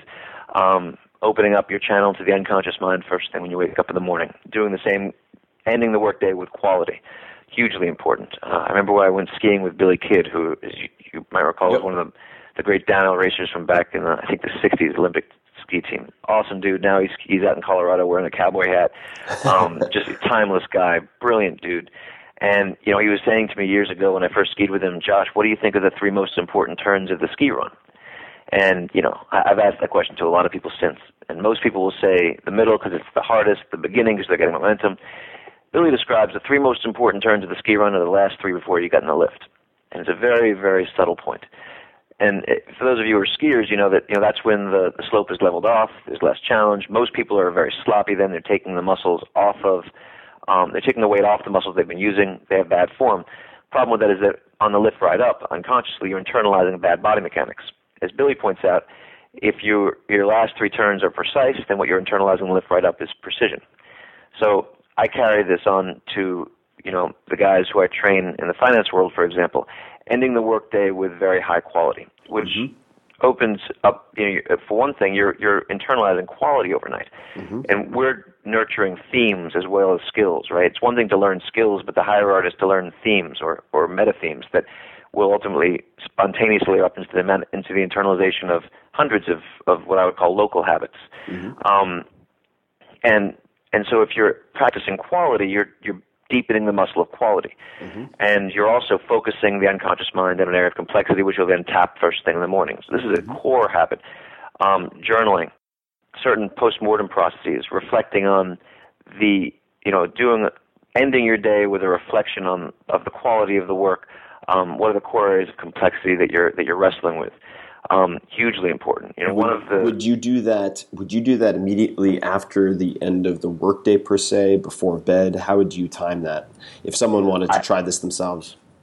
opening up your channel to the unconscious mind first thing when you wake up in the morning, doing the same, ending the workday with quality, hugely important. I remember when I went skiing with Billy Kidd, who, as you might recall, was one of the great downhill racers from back in, I think, the 60s Olympic ski team. Awesome dude. Now he's out in Colorado wearing a cowboy hat. Just a timeless guy, brilliant dude. And, he was saying to me years ago when I first skied with him, Josh, what do you think are the 3 most important turns of the ski run? And, I've asked that question to a lot of people since. And most people will say the middle because it's the hardest, the beginning because they're getting momentum. Billy describes the 3 most important turns of the ski run are the last 3 before you get in the lift. And it's a very, very subtle point. And for those of you who are skiers, you know that that's when the slope is leveled off, there's less challenge. Most people are very sloppy then. They're taking the muscles off of they're taking the weight off the muscles they've been using. They have bad form. Problem with that is that on the lift ride up, unconsciously, you're internalizing bad body mechanics. As Billy points out, if your last 3 turns are precise, then what you're internalizing on the lift ride up is precision. So I carry this on to, the guys who I train in the finance world, for example, ending the workday with very high quality, which opens up, for one thing, you're internalizing quality overnight. And we're nurturing themes as well as skills, right? It's one thing to learn skills, but the higher art is to learn themes or meta themes that will ultimately spontaneously up into the internalization of hundreds of what I would call local habits. And so if you're practicing quality, you're deepening the muscle of quality. And you're also focusing the unconscious mind in an area of complexity, which you'll then tap first thing in the morning. So this is a core habit. Journaling, certain post-mortem processes, reflecting on ending your day with a reflection of the quality of the work. What are the core areas of complexity that you're wrestling with? Hugely important.
Would you do that? Would you do that immediately after the end of the workday per se, before bed? How would you time that if someone wanted to try this themselves?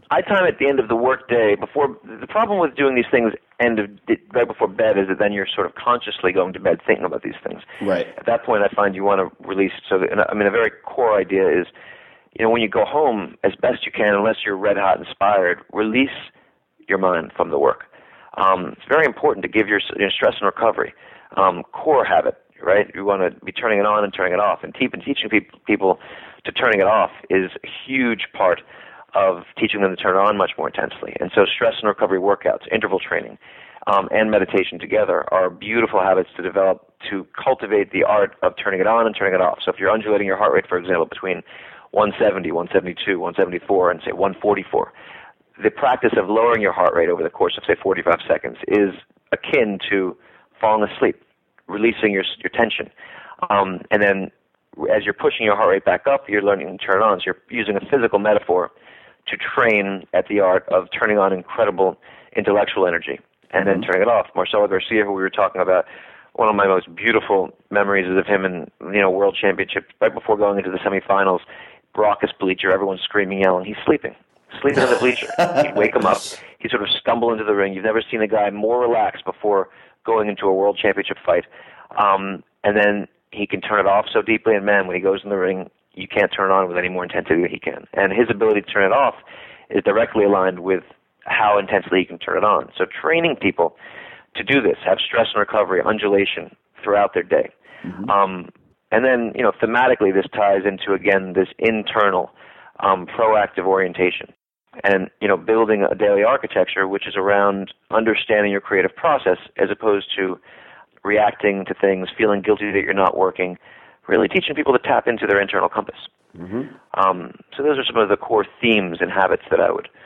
I time at the end of the workday before. The problem with doing these things right before bed is that then you're sort of consciously going to bed thinking about these things.
Right.
At that point, I find you want to release. So, a very core idea is, when you go home, as best you can, unless you're red hot inspired, release your mind from the work. It's very important to give your stress and recovery core habit. Right. You want to be turning it on and turning it off, and teaching people to turning it off is a huge part of teaching them to turn it on much more intensely. And so stress and recovery workouts, interval training, and meditation together are beautiful habits to develop to cultivate the art of turning it on and turning it off. So if you're undulating your heart rate, for example, between 170, 172, 174, and say 144, the practice of lowering your heart rate over the course of, say, 45 seconds is akin to falling asleep, releasing your tension. And then as you're pushing your heart rate back up, you're learning to turn it on. So you're using a physical metaphor to train at the art of turning on incredible intellectual energy and then turning it off. Marcelo Garcia, who we were talking about, one of my most beautiful memories is of him in World Championship right before going into the semifinals. Raucous bleacher, everyone's screaming, yelling. He's sleeping in the bleacher. He'd wake him up. He'd sort of stumble into the ring. You've never seen a guy more relaxed before going into a World Championship fight. And then he can turn it off so deeply, and man, when he goes in the ring, you can't turn it on with any more intensity than he can. And his ability to turn it off is directly aligned with how intensely he can turn it on. So training people to do this, have stress and recovery, undulation throughout their day. Mm-hmm. And then, thematically, this ties into, again, this internal proactive orientation. And, building a daily architecture which is around understanding your creative process as opposed to reacting to things, feeling guilty that you're not working, really teaching people to tap into their internal compass. Mm-hmm. So those are some of the core themes and habits that I would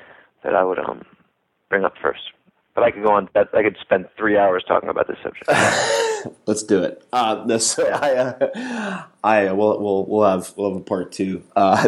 bring up first. But I could go on. I could spend 3 hours talking about this subject.
Let's do it. We'll have a part two.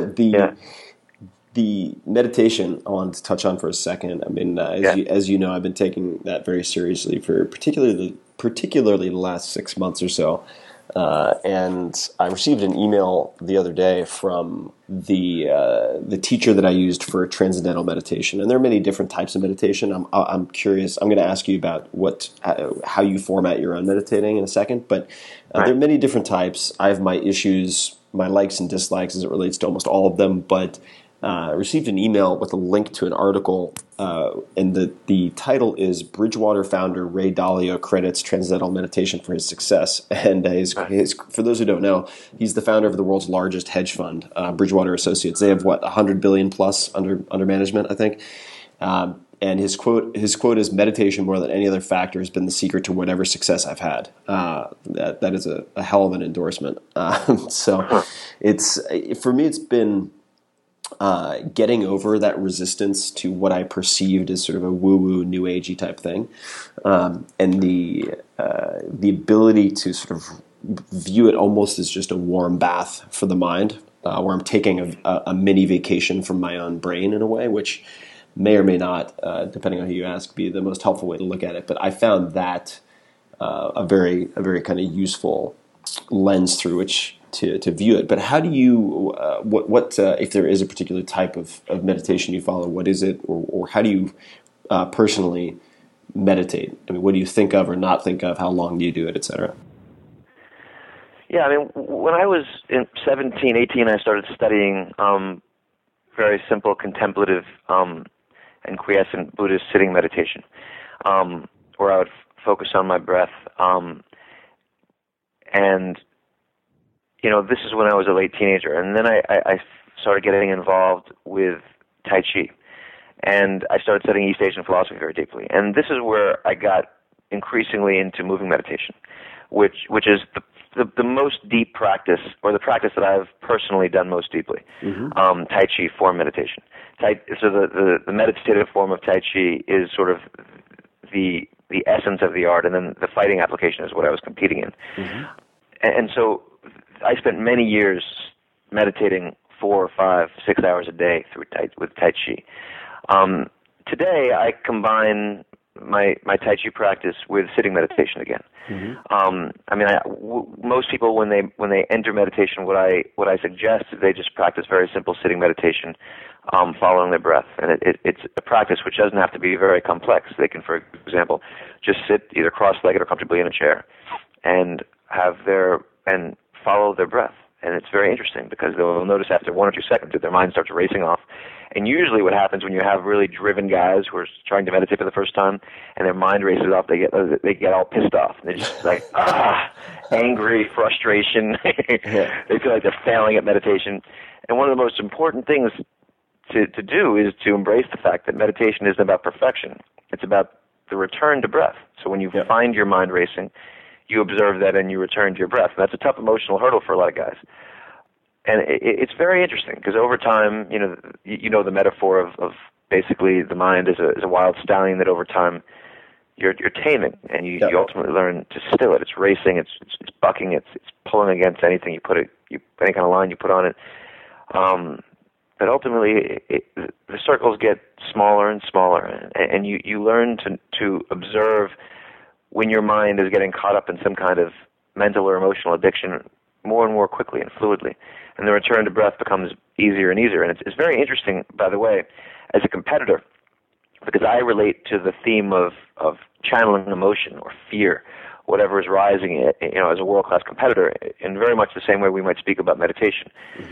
The meditation I wanted to touch on for a second. I mean, as you know, I've been taking that very seriously for particularly the last 6 months or so. And I received an email the other day from the teacher that I used for transcendental meditation. And there are many different types of meditation. I'm curious. I'm going to ask you about how you format your own meditating in a second. But there are many different types. I have my issues, my likes and dislikes as it relates to almost all of them. But I received an email with a link to an article, and the title is Bridgewater founder Ray Dalio credits transcendental meditation for his success. And for those who don't know, he's the founder of the world's largest hedge fund, Bridgewater Associates. They have $100 billion plus under management, I think. And his quote is, "Meditation more than any other factor has been the secret to whatever success I've had." That is a hell of an endorsement. So for me, it's been getting over that resistance to what I perceived as sort of a woo-woo, new agey type thing, and the ability to sort of view it almost as just a warm bath for the mind, where I'm taking a mini vacation from my own brain in a way, which may or may not, depending on who you ask, be the most helpful way to look at it. But I found that a very kind of useful lens through which to view it. But how do you, if there is a particular type of meditation you follow, what is it, or how do you personally meditate? I mean, what do you think of or not think of? How long do you do it, et cetera?
Yeah, I mean, when I was 17, 18, I started studying very simple contemplative and quiescent Buddhist sitting meditation, where I would focus on my breath. And this is when I was a late teenager. And then I started getting involved with Tai Chi. And I started studying East Asian philosophy very deeply. And this is where I got increasingly into moving meditation, which is the most deep practice, or the practice that I've personally done most deeply, Tai Chi form meditation. So the meditative form of Tai Chi is sort of the essence of the art, and then the fighting application is what I was competing in. Mm-hmm. And so I spent many years meditating 4 or 5, 6 hours a day with Tai Chi. Today, I combine my Tai Chi practice with sitting meditation again. I mean, most people when they enter meditation, what I suggest is they just practice very simple sitting meditation, following their breath, and it's a practice which doesn't have to be very complex. They can, for example, just sit either cross-legged or comfortably in a chair, and follow their breath. And it's very interesting because they'll notice after 1 or 2 seconds that their mind starts racing off. And usually what happens when you have really driven guys who are trying to meditate for the first time and their mind races off, they get all pissed off. And they're just like, angry, frustration. They feel like they're failing at meditation. And one of the most important things to do is to embrace the fact that meditation isn't about perfection. It's about the return to breath. So when you find your mind racing, you observe that and you return to your breath. And that's a tough emotional hurdle for a lot of guys. And it's very interesting because over time, you know the metaphor of basically the mind is a wild stallion that over time you're taming, and you ultimately learn to still it. It's racing, it's bucking, it's pulling against anything any kind of line you put on it. But ultimately, the circles get smaller and smaller, and you learn to observe when your mind is getting caught up in some kind of mental or emotional addiction more and more quickly and fluidly. And the return to breath becomes easier and easier. And it's very interesting, by the way, as a competitor, because I relate to the theme of channeling emotion or fear, whatever is rising, as a world-class competitor, in very much the same way we might speak about meditation.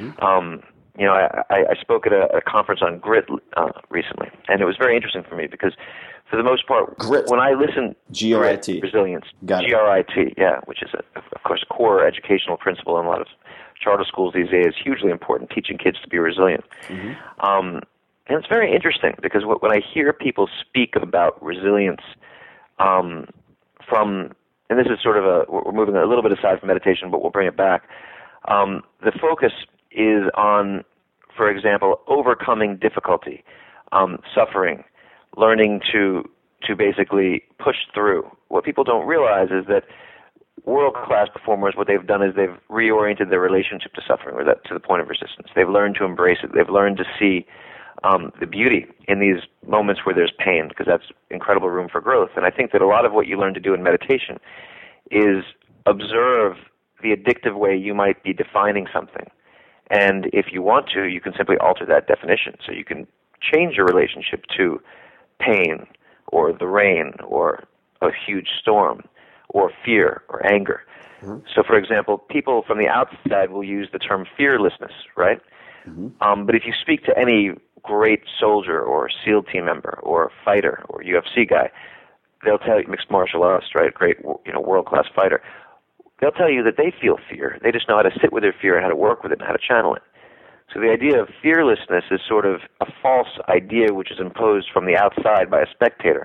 I spoke at a conference on grit recently, and it was very interesting for me because, for the most part,
grit.
When I listen,
G-R-I-T.
Resilience,
Got it.
G-R-I-T, which is of course a core educational principle in a lot of charter schools these days. Hugely important, teaching kids to be resilient. And it's very interesting because when I hear people speak about resilience, and this is sort of we're moving a little bit aside from meditation, but we'll bring it back. The focus is on, for example, overcoming difficulty, suffering, learning to basically push through. What people don't realize is that world-class performers, what they've done is they've reoriented their relationship to suffering, or to the point of resistance. They've learned to embrace it. They've learned to see the beauty in these moments where there's pain, because that's incredible room for growth. And I think that a lot of what you learn to do in meditation is observe the addictive way you might be defining something. And if you want to, you can simply alter that definition. So you can change your relationship to pain or the rain or a huge storm or fear or anger. So, for example, people from the outside will use the term fearlessness, right? But if you speak to any great soldier or SEAL team member or fighter or UFC guy, they'll tell you, mixed martial artist, right? Great, world-class fighter. They'll tell you that they feel fear. They just know how to sit with their fear and how to work with it and how to channel it. So the idea of fearlessness is sort of a false idea which is imposed from the outside by a spectator.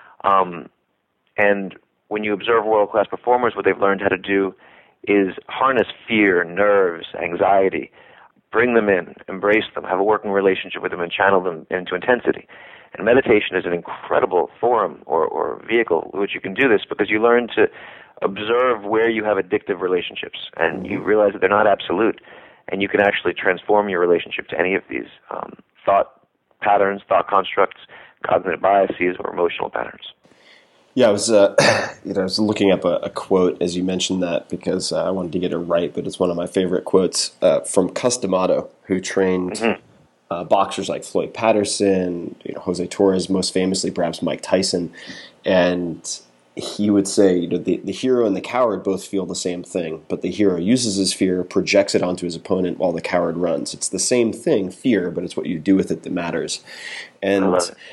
And when you observe world-class performers, what they've learned how to do is harness fear, nerves, anxiety, bring them in, embrace them, have a working relationship with them, and channel them into intensity. And meditation is an incredible forum or vehicle in which you can do this, because you learn to observe where you have addictive relationships, and you realize that they're not absolute, and you can actually transform your relationship to any of these thought patterns, thought constructs, cognitive biases, or emotional patterns.
Yeah, I was, I was looking up a quote as you mentioned that, because I wanted to get it right, but it's one of my favorite quotes from Cus D'Amato, who trained boxers like Floyd Patterson, Jose Torres, most famously perhaps Mike Tyson, and he would say, the hero and the coward both feel the same thing, but the hero uses his fear, projects it onto his opponent while the coward runs. It's the same thing, fear, but it's what you do with it that matters. And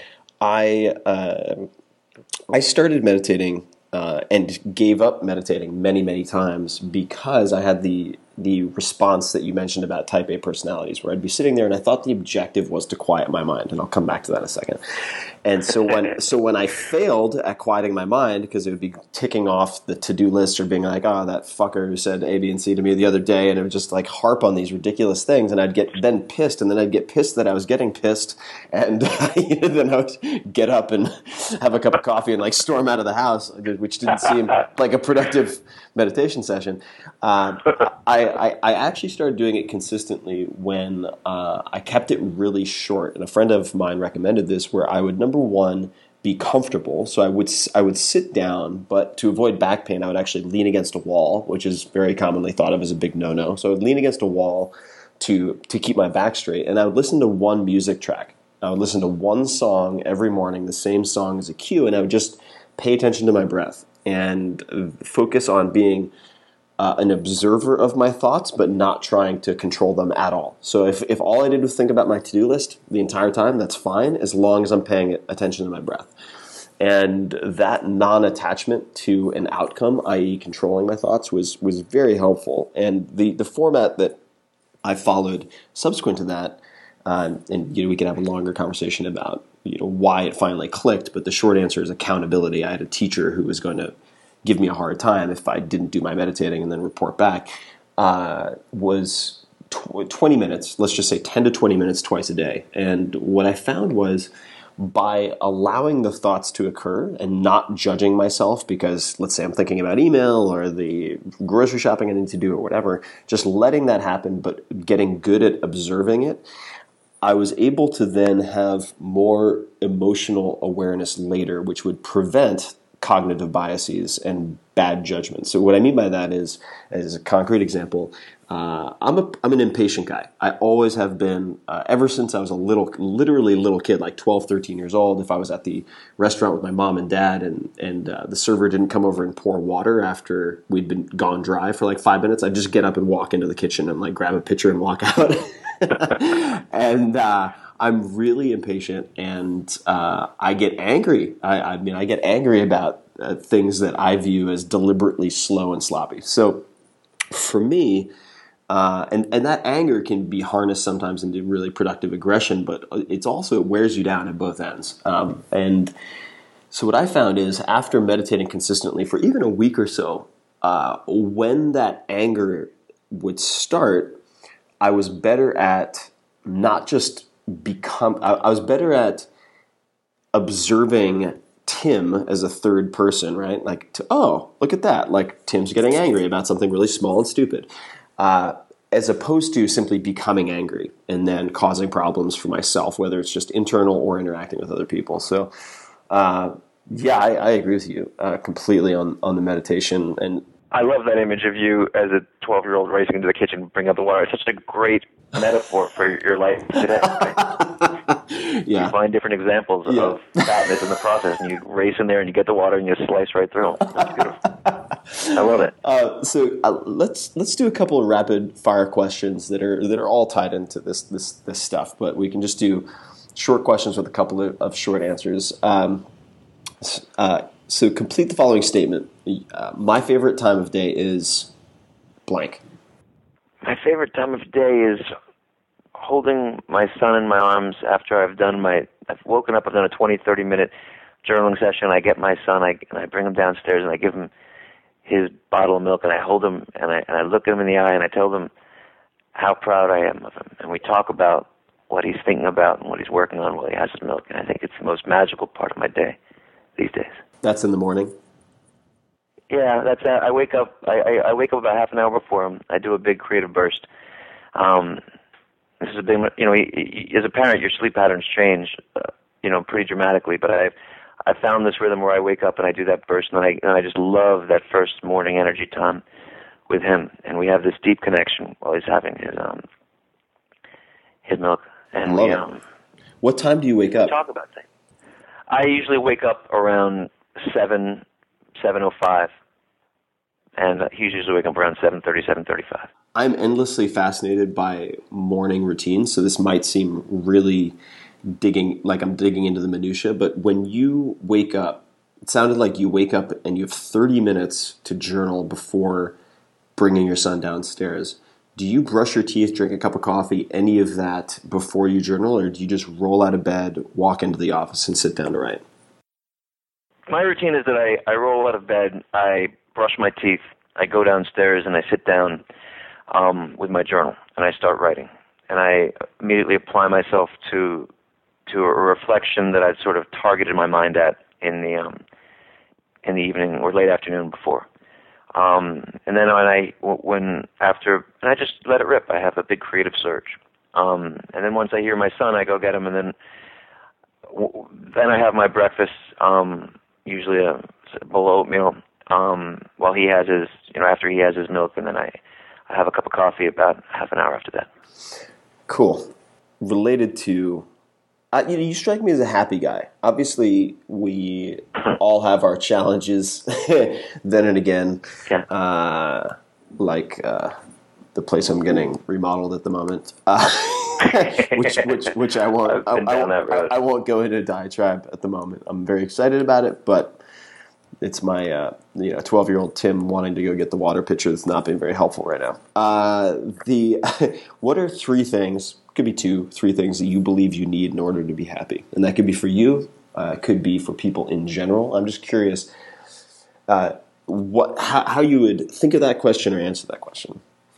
I started meditating and gave up meditating many, many times because I had the response that you mentioned about type A personalities, where I'd be sitting there and I thought the objective was to quiet my mind, and I'll come back to that in a second. And so when I failed at quieting my mind, because it would be ticking off the to-do list or being like, that fucker who said A, B, and C to me the other day, and it would just like harp on these ridiculous things, and I'd get then pissed, and then I'd get pissed that I was getting pissed, and then I would get up and have a cup of coffee and like storm out of the house, which didn't seem like a productive meditation session. I actually started doing it consistently when I kept it really short, and a friend of mine recommended this, where I would, number one, be comfortable. So I would sit down, but to avoid back pain, I would actually lean against a wall, which is very commonly thought of as a big no-no. So I would lean against a wall to keep my back straight, and I would listen to one music track. I would listen to one song every morning, the same song as a cue, and I would just pay attention to my breath and focus on being an observer of my thoughts, but not trying to control them at all. So if all I did was think about my to-do list the entire time, that's fine, as long as I'm paying attention to my breath. And that non-attachment to an outcome, i.e. controlling my thoughts, was very helpful. And the format that I followed subsequent to that, and we could have a longer conversation about why it finally clicked, but the short answer is accountability. I had a teacher who was going to give me a hard time if I didn't do my meditating and then report back, was 20 minutes, let's just say 10 to 20 minutes twice a day. And what I found was by allowing the thoughts to occur and not judging myself because, let's say I'm thinking about email or the grocery shopping I need to do or whatever, just letting that happen but getting good at observing it, I was able to then have more emotional awareness later, which would prevent cognitive biases and bad judgment. So what I mean by that is, as a concrete example, I'm an impatient guy. I always have been, ever since I was literally little kid, like 12, 13 years old. If I was at the restaurant with my mom and dad and the server didn't come over and pour water after we'd been gone dry for like 5 minutes, I'd just get up and walk into the kitchen and like grab a pitcher and walk out. And I'm really impatient, and I get angry. I mean, I get angry about things that I view as deliberately slow and sloppy. So for me, and that anger can be harnessed sometimes into really productive aggression, but it wears you down at both ends. And so what I found is after meditating consistently for even a week or so, when that anger would start, I was better at not just I was better at observing Tim as a third person, right? Like, look at that. Like, Tim's getting angry about something really small and stupid, as opposed to simply becoming angry and then causing problems for myself, whether it's just internal or interacting with other people. So, I agree with you completely on the meditation. And
I love that image of you as a 12-year-old racing into the kitchen, bring up the water. It's such a great metaphor for your life today.
Yeah.
You find different examples of fatness in the process, and you race in there and you get the water and you slice right through them. That's beautiful. I love it.
So let's do a couple of rapid fire questions that are all tied into this stuff, but we can just do short questions with a couple of short answers. So complete the following statement. My favorite time of day is blank.
My favorite time of day is holding my son in my arms after I've woken up, I've done a 20, 30-minute journaling session. I get my son, and I bring him downstairs, and I give him his bottle of milk, and I hold him, and I look at him in the eye, and I tell him how proud I am of him. And we talk about what he's thinking about and what he's working on while he has his milk. And I think it's the most magical part of my day these days.
That's in the morning?
Yeah, that's. I wake up. I wake up about half an hour before him. I do a big creative burst. This is a big. As a parent, your sleep patterns change, pretty dramatically. But I found this rhythm where I wake up and I do that burst, and I just love that first morning energy time with him, and we have this deep connection while he's having his milk. And
what time do you wake up?
Talk about things. I usually wake up around 7:05, and he usually wake up around 7:30, 7:35.
I'm endlessly fascinated by morning routines, so this might seem really I'm digging into the minutia, but when you wake up, it sounded like you wake up and you have 30 minutes to journal before bringing your son downstairs. Do you brush your teeth, drink a cup of coffee, any of that before you journal, or do you just roll out of bed, walk into the office, and sit down to write?
My routine is that I roll out of bed, I brush my teeth, I go downstairs, and I sit down with my journal, and I start writing. And I immediately apply myself to a reflection that I'd sort of targeted my mind at in the evening or late afternoon before. And then I just let it rip. I have a big creative surge. And then once I hear my son, I go get him, and then then I have my breakfast, usually a bowl of oatmeal, while he has his, after he has his milk, and then I have a cup of coffee about half an hour after that.
Cool. Related to, you strike me as a happy guy. Obviously, we all have our challenges then and again.
Yeah.
Like the place I'm getting remodeled at the moment, which I won't. I won't go into a diatribe at the moment. I'm very excited about it, but it's my 12-year-old Tim wanting to go get the water pitcher that's not being very helpful right now. What are 3 things? Could be 2, 3 things that you believe you need in order to be happy, and that could be for you. It could be for people in general. I'm just curious. How you would think of that question or answer that question.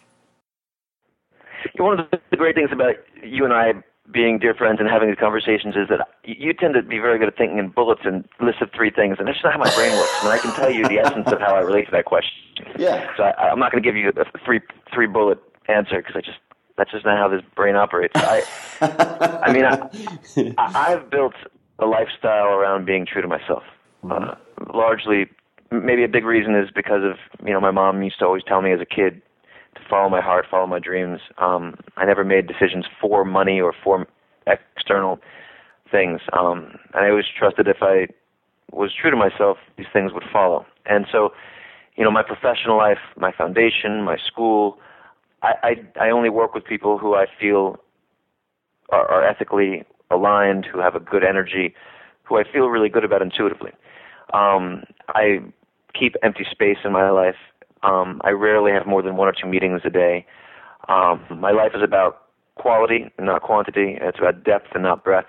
One of the great things about you and I being dear friends and having these conversations is that you tend to be very good at thinking in bullets and lists of 3 things, and that's just not how my brain works. And I can tell you the essence of how I relate to that question.
Yeah.
So I'm not going to give you a 3 bullet answer because that's just not how this brain operates. I've built a lifestyle around being true to myself. Largely, maybe a big reason is because of, my mom used to always tell me as a kid to follow my heart, follow my dreams. I never made decisions for money or for external things. And I always trusted if I was true to myself, these things would follow. And so, my professional life, my foundation, my school, I only work with people who I feel are ethically aligned, who have a good energy, who I feel really good about intuitively. I keep empty space in my life. I rarely have more than 1 or 2 meetings a day. My life is about quality and not quantity. It's about depth and not breadth.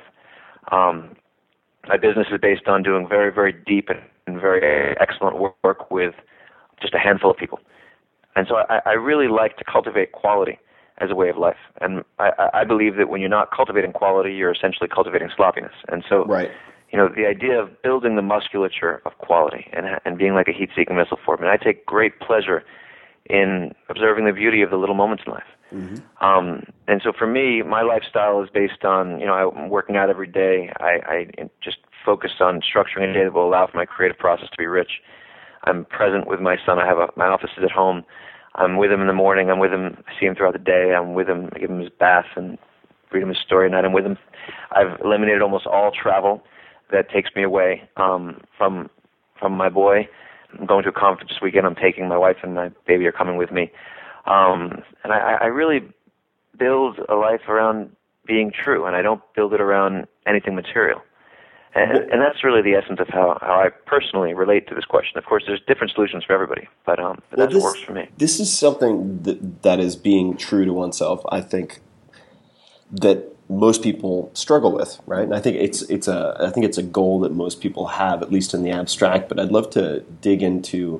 My business is based on doing very, very deep and very excellent work with just a handful of people. And so I really like to cultivate quality as a way of life. And I believe that when you're not cultivating quality, you're essentially cultivating sloppiness. And so,
right.
The idea of building the musculature of quality and being like a heat-seeking missile for me, I take great pleasure in observing the beauty of the little moments in life. Mm-hmm. And so for me, my lifestyle is based on, I'm working out every day. I just focus on structuring a day that will allow for my creative process to be rich. I'm present with my son. My office is at home. I'm with him in the morning. I'm with him. I see him throughout the day. I'm with him. I give him his bath and read him his story at night. I'm with him. I've eliminated almost all travel that takes me away from my boy. I'm going to a conference this weekend. I'm taking my wife and my baby are coming with me. And I really build a life around being true, and I don't build it around anything material. And that's really the essence of how I personally relate to this question. Of course, there's different solutions for everybody, but that's what works for me.
This is something that is being true to oneself, I think, that most people struggle with, right? And I think it's a goal that most people have, at least in the abstract. But I'd love to dig into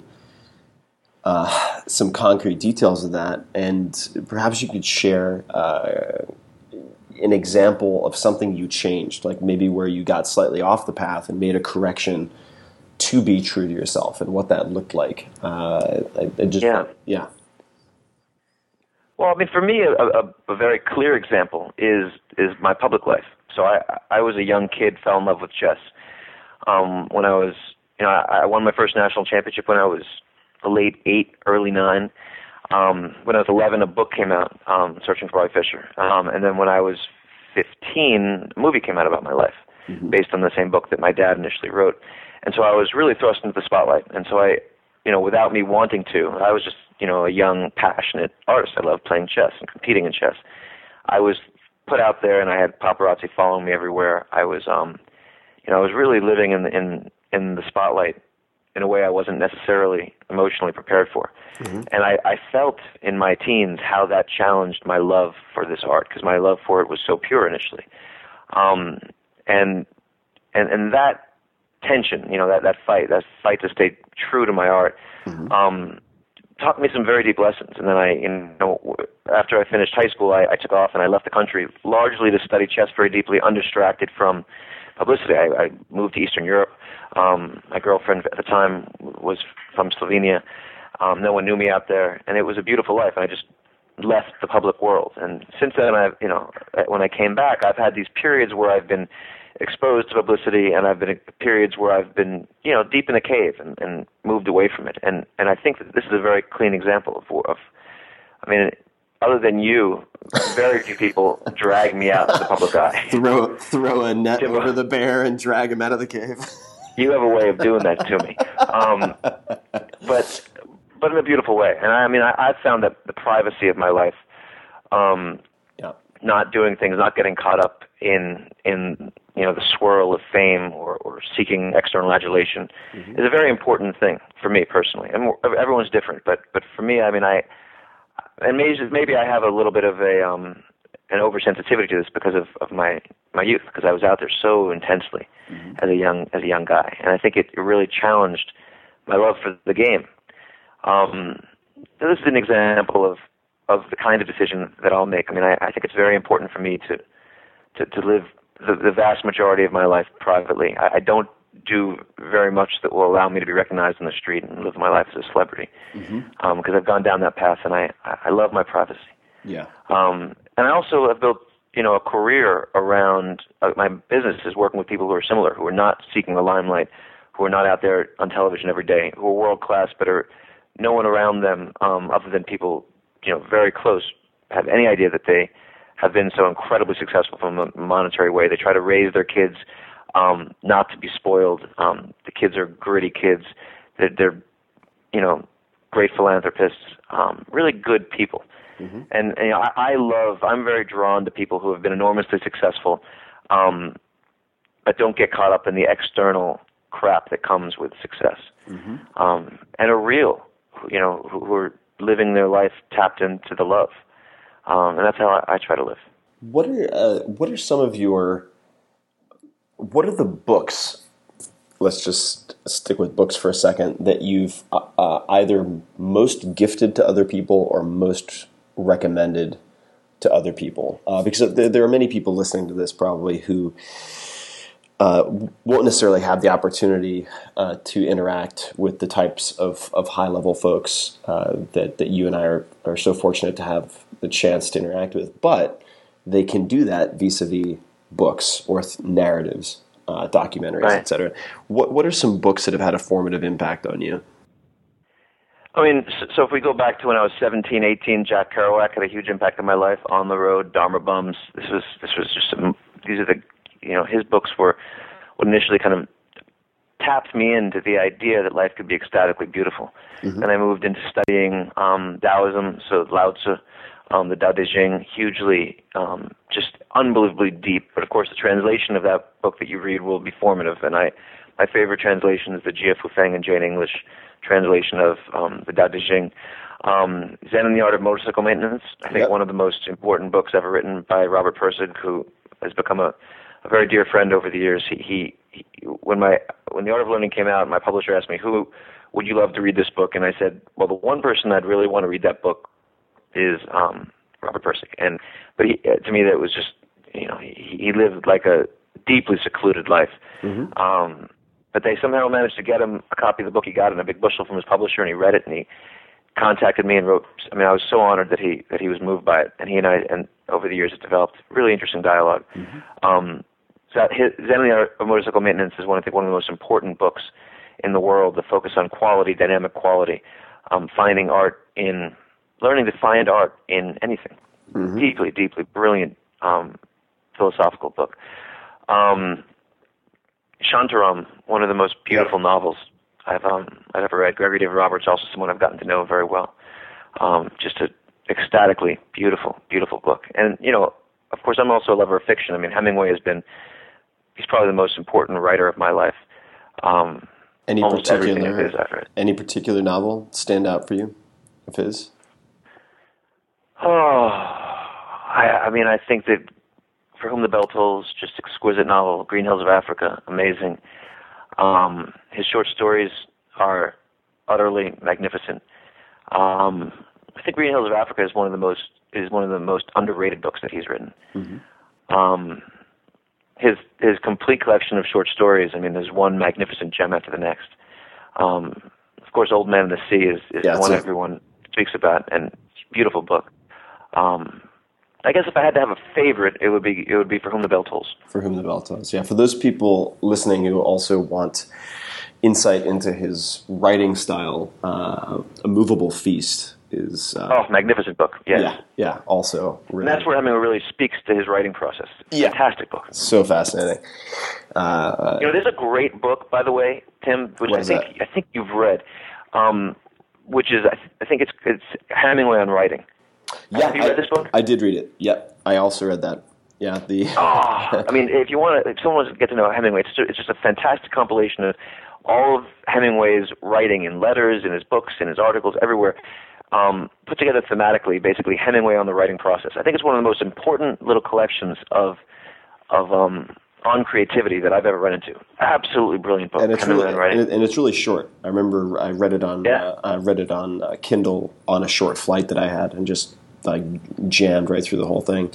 some concrete details of that, and perhaps you could share an example of something you changed, like maybe where you got slightly off the path and made a correction to be true to yourself, and what that looked like. Yeah.
Well, for me, a very clear example is my public life. So I was a young kid, fell in love with chess. When I was, I won my first national championship when I was late 8, early 9. When I was 11, a book came out, Searching for Bobby Fischer. And then when I was 15, a movie came out about my life, based on the same book that my dad initially wrote. And so I was really thrust into the spotlight. And so I, without me wanting to, I was just, a young, passionate artist. I loved playing chess and competing in chess. I was put out there, and I had paparazzi following me everywhere. I was, I was really living in the spotlight in a way I wasn't necessarily emotionally prepared for. Mm-hmm. And I felt in my teens how that challenged my love for this art, because my love for it was so pure initially. And that tension, that fight to stay true to my art, taught me some very deep lessons. And then after I finished high school, I took off and I left the country largely to study chess very deeply, undistracted from publicity. I moved to Eastern Europe. My girlfriend at the time was from Slovenia. No one knew me out there, and it was a beautiful life. And I just left the public world. And since then, when I came back, I've had these periods where I've been exposed to publicity, and I've been in periods where I've been, deep in a cave and moved away from it. And I think that this is a very clean example other than you, very few people drag me out to the public eye.
Throw a net over the bear and drag him out of the cave.
You have a way of doing that to me, but in a beautiful way. And I've found that the privacy of my life, not doing things, not getting caught up in the swirl of fame or seeking external adulation, is a very important thing for me personally. And everyone's different, but for me, maybe I have a little bit of an oversensitivity to this because of my youth, because I was out there so intensely as a young guy, and I think it really challenged my love for the game. This is an example of the kind of decision that I'll make. I think it's very important for me to live the vast majority of my life privately. I don't do very much that will allow me to be recognized in the street and live my life as a celebrity, because I've gone down that path, and I love my privacy.
Yeah.
And I also have built a career around my business is working with people who are similar, who are not seeking the limelight, who are not out there on television every day, who are world class, but are no one around them other than people very close have any idea that they have been so incredibly successful from a monetary way. They try to raise their kids not to be spoiled. The kids are gritty kids. They're great philanthropists, really good people. And I'm very drawn to people who have been enormously successful, but don't get caught up in the external crap that comes with success, and are real, who are living their life tapped into the love, and that's how I try to live.
What are some of what are the books? Let's just stick with books for a second, that you've either most gifted to other people or most recommended to other people, because there are many people listening to this probably who won't necessarily have the opportunity to interact with the types of high-level folks that you and I are so fortunate to have the chance to interact with, but they can do that vis-a-vis books or narratives, documentaries,
right,
etc. What are some books that have had a formative impact on you?
So if we go back to when I was 17, 18, Jack Kerouac had a huge impact on my life. On the Road, Dharma Bums. This was just these are the his books were what initially kind of tapped me into the idea that life could be ecstatically beautiful. And I moved into studying Taoism, so Lao Tzu, the Tao Te Ching, hugely, just unbelievably deep. But of course, the translation of that book that you read will be formative. And my favorite translation is the Jia Fufeng and Jane English translation of the Tao Te Ching. Zen and the Art of Motorcycle Maintenance, I think one of the most important books ever written by Robert Pirsig, who has become a very dear friend over the years. When The Art of Learning came out, my publisher asked me, who would you love to read this book? And I said, well, the one person I'd really want to read that book is Robert Pirsig. But to me, that was just, he lived like a deeply secluded life. But they somehow managed to get him a copy of the book he got in a big bushel from his publisher, and he read it, and he contacted me and wrote. I was so honored that he was moved by it, and he and I, and over the years, it developed really interesting dialogue. So Zen and the Art of Motorcycle Maintenance is one of the most important books in the world. The focus on quality, dynamic quality, finding art in learning to find art in anything. Deeply, deeply brilliant philosophical book. Shantaram, one of the most beautiful novels I've ever read. Gregory David Roberts, also someone I've gotten to know very well. Just an ecstatically beautiful, beautiful book. And, of course, I'm also a lover of fiction. Hemingway he's probably the most important writer of my life.
Any
almost everything of his I've read.
Any particular novel stand out for you of his?
I think that For Whom the Bell Tolls, just exquisite novel. Green Hills of Africa, amazing. His short stories are utterly magnificent. I think Green Hills of Africa is one of the most underrated books that he's written. His complete collection of short stories. There's one magnificent gem after the next. Of course, Old Man and the Sea is the one everyone speaks about, and it's a beautiful book. I guess if I had to have a favorite, it would be For Whom the Bell Tolls.
For Whom the Bell Tolls. Yeah, for those people listening who also want insight into his writing style, A Movable Feast is
magnificent book. Yes.
Yeah. Also, really,
and that's where Hemingway really speaks to his writing process.
Yeah.
Fantastic book.
So fascinating.
There's a great book, by the way, Tim, which I think you've read, which is I think it's Hemingway on writing.
Yeah,
have you read this book?
I did read it. Yep, I also read that. Yeah,
I mean, if someone wants to get to know Hemingway, it's just a fantastic compilation of all of Hemingway's writing in letters, in his books, in his articles, everywhere, put together thematically, basically Hemingway on the writing process. I think it's one of the most important little collections of on creativity that I've ever run into. Absolutely brilliant book.
And it's really short. I remember I read it on Kindle on a short flight that I had, and just jammed right through the whole thing.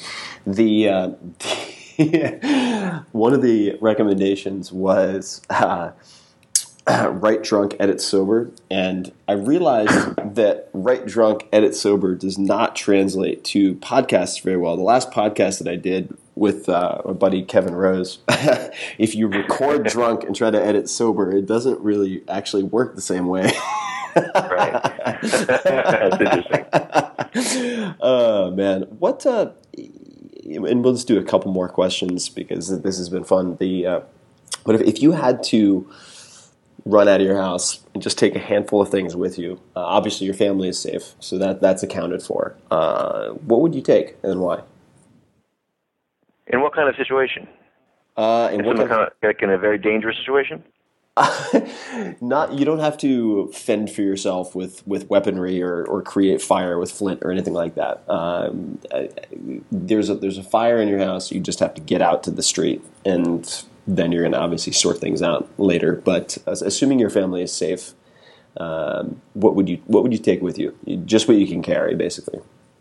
One of the recommendations was Write Drunk, Edit Sober, and I realized that Write Drunk, Edit Sober does not translate to podcasts very well. The last podcast that I did with my buddy Kevin Rose, if you record drunk and try to edit sober, it doesn't really actually work the same way.
Right. That's interesting.
Oh, man. What, and we'll just do a couple more questions because this has been fun. But if you had to run out of your house and just take a handful of things with you, obviously your family is safe, so that's accounted for. What would you take and why?
In what kind of situation? In a very dangerous situation?
You don't have to fend for yourself with weaponry or create fire with flint or anything like that. There's a fire in your house. You just have to get out to the street, and then you're going to obviously sort things out later. But assuming your family is safe, what would you take with you? Just what you can carry, basically.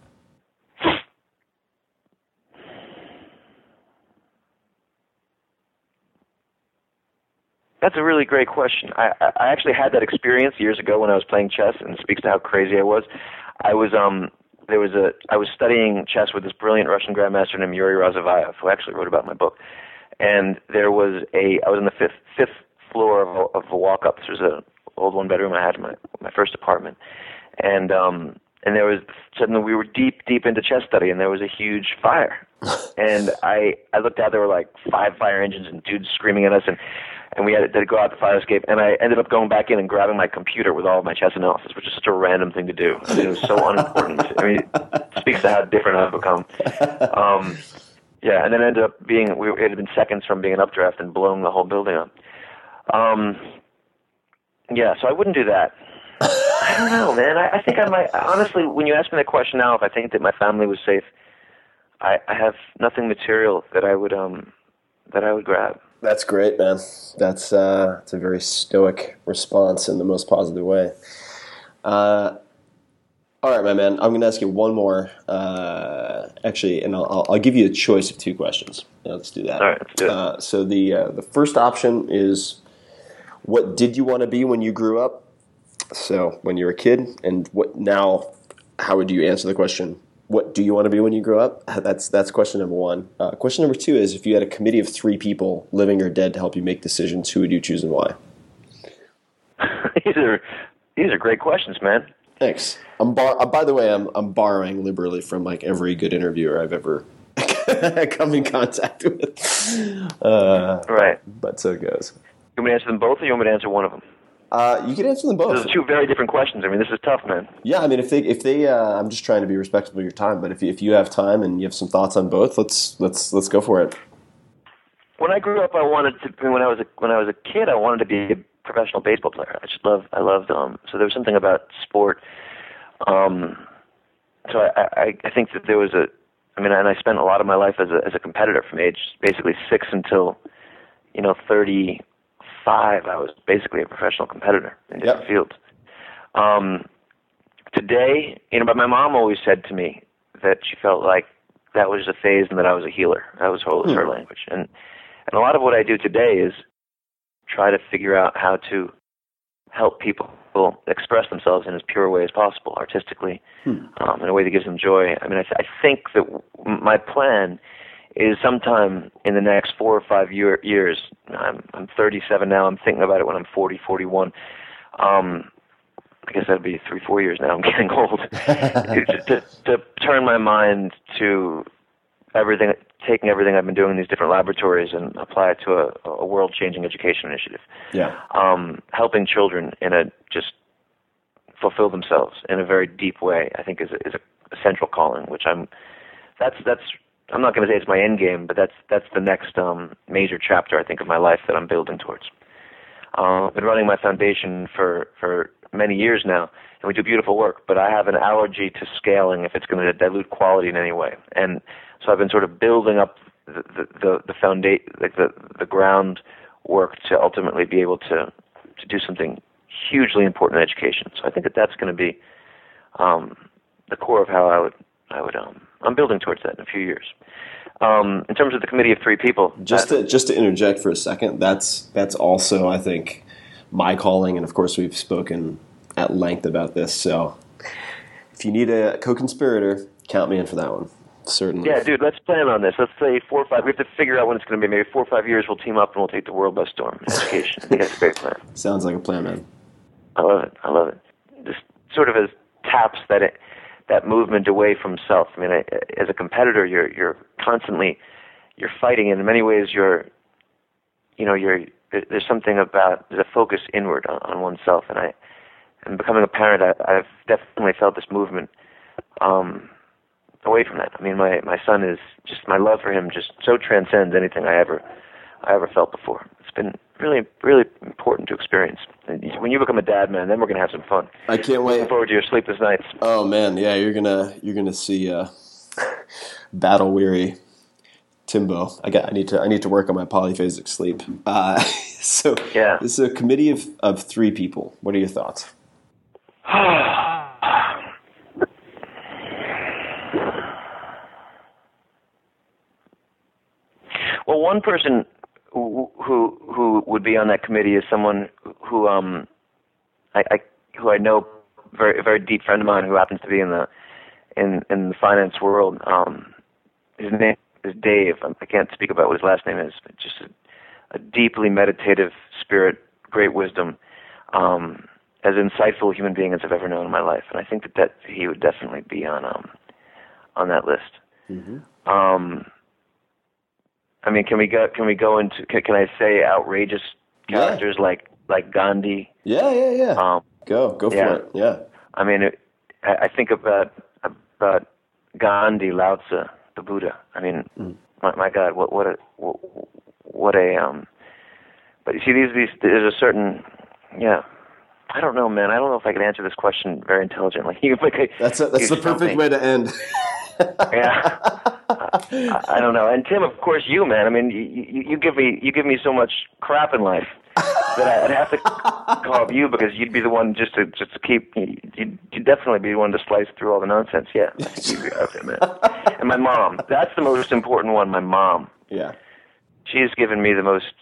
That's a really great question. I actually had that experience years ago when I was playing chess, and it speaks to how crazy I was. I was studying chess with this brilliant Russian grandmaster named Yuri Razavayev, who actually wrote about my book. And I was on the fifth floor of a walk-up. This was an old one-bedroom I had in my first apartment, and there was suddenly we were deep into chess study, and there was a huge fire. And I looked out, there were like 5 fire engines and dudes screaming at us, and we had to go out the fire escape, and I ended up going back in and grabbing my computer with all of my chess analysis, which is such a random thing to do. I mean, it was so unimportant. I mean, it speaks to how different I've become. Yeah, and then it ended up it had been seconds from being an updraft and blowing the whole building up. Yeah, so I wouldn't do that. I don't know, man. I think I might, honestly, when you ask me that question now, if I think that my family was safe, I have nothing material that I would grab.
That's great, man. That's a very stoic response in the most positive way. All right, my man. I'm going to ask you one more, actually, and I'll give you a choice of 2 questions. Yeah, let's do that.
All right, let's do it.
So the first option is, what did you want to be when you grew up? So when you were a kid, and how would you answer the question? What do you want to be when you grow up? That's question number 1. Question number 2 is, if you had a committee of 3 people, living or dead, to help you make decisions, who would you choose and why?
These are great questions, man.
Thanks. By the way, I'm borrowing liberally from like every good interviewer I've ever come in contact with.
Right.
But so it goes.
You want me to answer them both, or you want me to answer one of them?
You can answer them both.
Those are 2 very different questions. I mean, this is tough, man.
Yeah, I mean, if they, I'm just trying to be respectful of your time. But if you have time and you have some thoughts on both, let's go for it.
When I grew up, when I was a kid, I wanted to be a professional baseball player. I loved. So there was something about sport. So I think that there was and I spent a lot of my life as a competitor from age basically 6 until 35. I was basically a professional competitor in different fields. Today, but my mom always said to me that she felt like that was a phase and that I was a healer. That was her language. And a lot of what I do today is try to figure out how to help people people express themselves in as pure a way as possible, artistically, in a way that gives them joy. I mean, I think that my plan is sometime in the next 4 or 5 years. I'm 37 now. I'm thinking about it when I'm 40, 41. I guess that'd be 3-4 years now. I'm getting old. to turn my mind to everything, taking everything I've been doing in these different laboratories and apply it to a world-changing education initiative.
Yeah.
Helping children just fulfill themselves in a very deep way, I think is a central calling, which I'm not going to say it's my end game, but that's the next major chapter, I think, of my life that I'm building towards. I've been running my foundation for many years now, and we do beautiful work, but I have an allergy to scaling if it's going to dilute quality in any way. And so I've been sort of building up the foundation, like the groundwork to ultimately be able to do something hugely important in education. So I think that's going to be the core of how I would I'm building towards that in a few years. In terms of the committee of 3 people,
just to interject for a second, that's also, I think, my calling, and of course we've spoken at length about this. So if you need a co-conspirator, count me in for that one. Certainly.
Yeah, dude, let's plan on this. Let's say 4 or 5. We have to figure out when it's going to be. Maybe 4 or 5 years, we'll team up and we'll take the world by storm in education. I think that's a great plan.
Sounds like a plan, man.
I love it. Just sort of as taps that movement away from self. I mean, as a competitor, you're constantly fighting. And in many ways, there's something about there's a focus inward on oneself. And becoming a parent, I've definitely felt this movement away from that. I mean, my son is just, my love for him just so transcends anything I ever felt before. It's been really, really important to experience. And when you become a dad, man, then we're gonna have some fun.
I can't wait.
Looking forward to your sleepless nights.
Oh man, yeah, you're gonna see battle weary Timbo. I need to work on my polyphasic sleep. So
yeah,
this is a committee of 3 people. What are your thoughts?
Well, one person who would be on that committee is someone who I know, very very deep friend of mine who happens to be in the finance world. His name is Dave. I can't speak about what his last name is, but just a deeply meditative spirit, great wisdom, as insightful a human being as I've ever known in my life. And I think that he would definitely be on that list. Mm-hmm. I mean, can we go into? Can I say outrageous characters like Gandhi?
Yeah. Go for it. Yeah. I
mean, I think about Gandhi, Lao Tzu, the Buddha. I mean, my God, what a. But you see, there's a certain, yeah. I don't know, man. I don't know if I can answer this question very intelligently.
That's the perfect way to end.
Yeah. I don't know. And Tim, of course, you, man. I mean, you give me so much crap in life that I'd have to call up you because you'd be the one just to keep. You'd definitely be the one to slice through all the nonsense. Yeah. Okay, man. And my mom. That's the most important one. My mom.
Yeah.
She's given me the most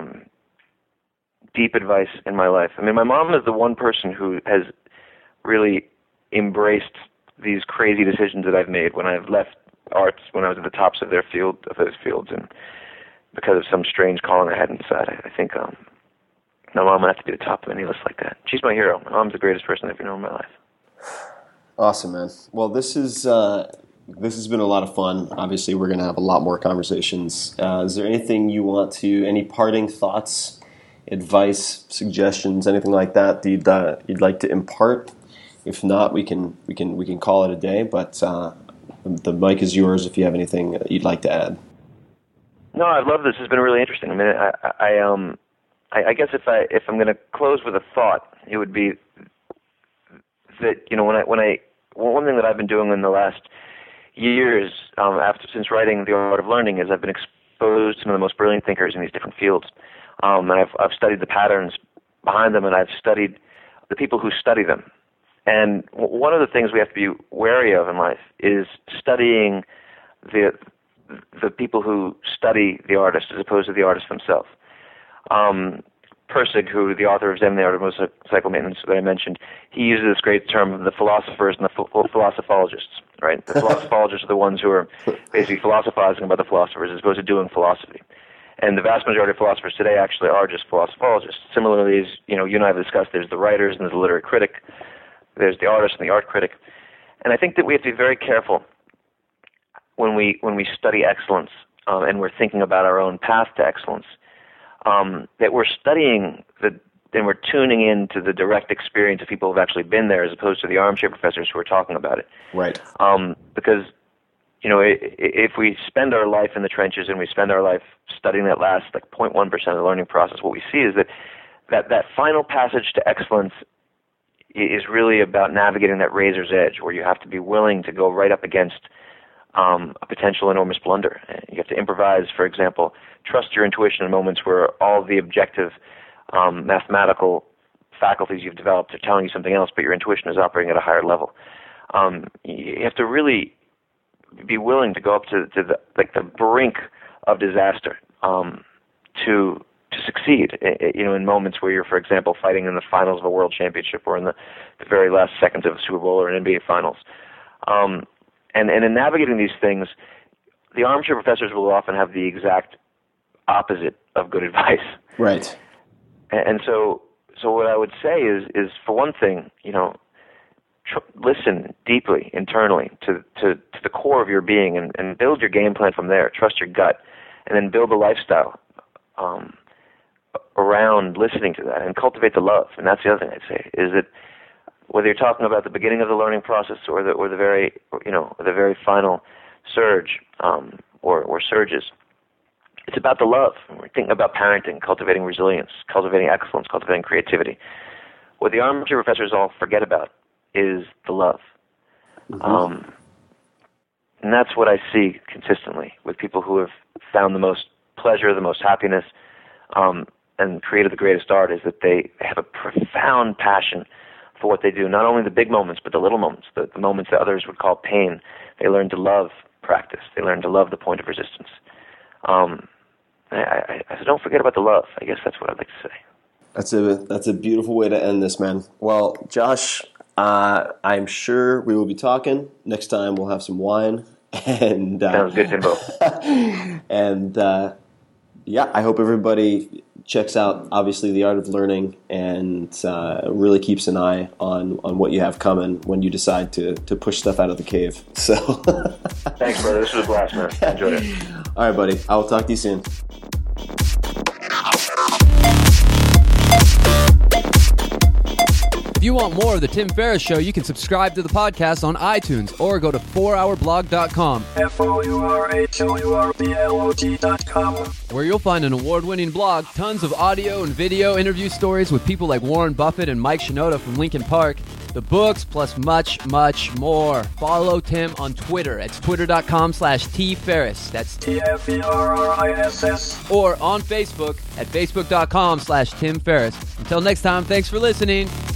deep advice in my life. I mean, my mom is the one person who has really embraced these crazy decisions that I've made when I've left arts when I was at the tops of those fields, and because of some strange calling I had inside. I think my mom would have to be the top of any list like that. She's my hero. My mom's the greatest person I've ever known in my life.
Awesome, man. Well, this has been a lot of fun. Obviously, we're going to have a lot more conversations. Is there anything you want to, any parting thoughts, advice, suggestions, anything like that you'd like to impart? If not, we can call it a day. But the mic is yours if you have anything you'd like to add.
No, I love this. It's been really interesting. I mean, I guess if I'm going to close with a thought, it would be that one thing that I've been doing in the last years since writing The Art of Learning is I've been exposed to some of the most brilliant thinkers in these different fields, and I've studied the patterns behind them, and I've studied the people who study them. And one of the things we have to be wary of in life is studying the people who study the artist as opposed to the artist themselves. Pirsig, who the author of Zen, the Art of Motorcycle Maintenance that I mentioned, he uses this great term, the philosophers and the philosophologists, right? The philosophologists are the ones who are basically philosophizing about the philosophers as opposed to doing philosophy. And the vast majority of philosophers today actually are just philosophologists. Similarly, as you and I have discussed, there's the writers and there's the literary critic, there's the artist and the art critic. And I think that we have to be very careful when we study excellence and we're thinking about our own path to excellence, that we're studying and we're tuning into the direct experience of people who have actually been there as opposed to the armchair professors who are talking about it.
Right.
Because, if we spend our life in the trenches and we spend our life studying that last 0.1% of the learning process, what we see is that final passage to excellence is really about navigating that razor's edge where you have to be willing to go right up against a potential enormous blunder. You have to improvise, for example, trust your intuition in moments where all the objective mathematical faculties you've developed are telling you something else, but your intuition is operating at a higher level. You have to really be willing to go up to the brink of disaster to succeed. In moments where you're, for example, fighting in the finals of a world championship or in the very last seconds of a Super Bowl or an NBA finals. And in navigating these things, the armchair professors will often have the exact opposite of good advice.
Right.
And so what I would say is for one thing, listen deeply internally to the core of your being and build your game plan from there. Trust your gut, and then build a lifestyle around listening to that and cultivate the love. And that's the other thing I'd say is that whether you're talking about the beginning of the learning process or the very final surge or surges, it's about the love. We're thinking about parenting, cultivating resilience, cultivating excellence, cultivating creativity. What the armchair professors all forget about is the love. Mm-hmm. And that's what I see consistently with people who have found the most pleasure, the most happiness, and created the greatest art, is that they have a profound passion for what they do, not only the big moments, but the little moments, the moments that others would call pain. They learn to love practice. They learn to love the point of resistance. So don't forget about the love. I guess that's what I'd like to say.
That's a beautiful way to end this, man. Well, Josh, I'm sure we will be talking. Next time we'll have some wine. And
sounds good, Timbo.
And I hope everybody checks out, obviously, The Art of Learning and really keeps an eye on what you have coming when you decide to push stuff out of the cave. So,
thanks, brother. This was a blast, man. Enjoyed it.
All right, buddy. I will talk to you soon.
If you want more of The Tim Ferriss Show, you can subscribe to the podcast on iTunes or go to 4hourblog.com. FOURHOURBLOG.com, where you'll find an award-winning blog, tons of audio and video interview stories with people like Warren Buffett and Mike Shinoda from Linkin Park, the books, plus much, much more. Follow Tim on Twitter. It's twitter.com/tferriss. That's TFERRISS. Or on Facebook at facebook.com/Tim Ferriss. Until next time, thanks for listening.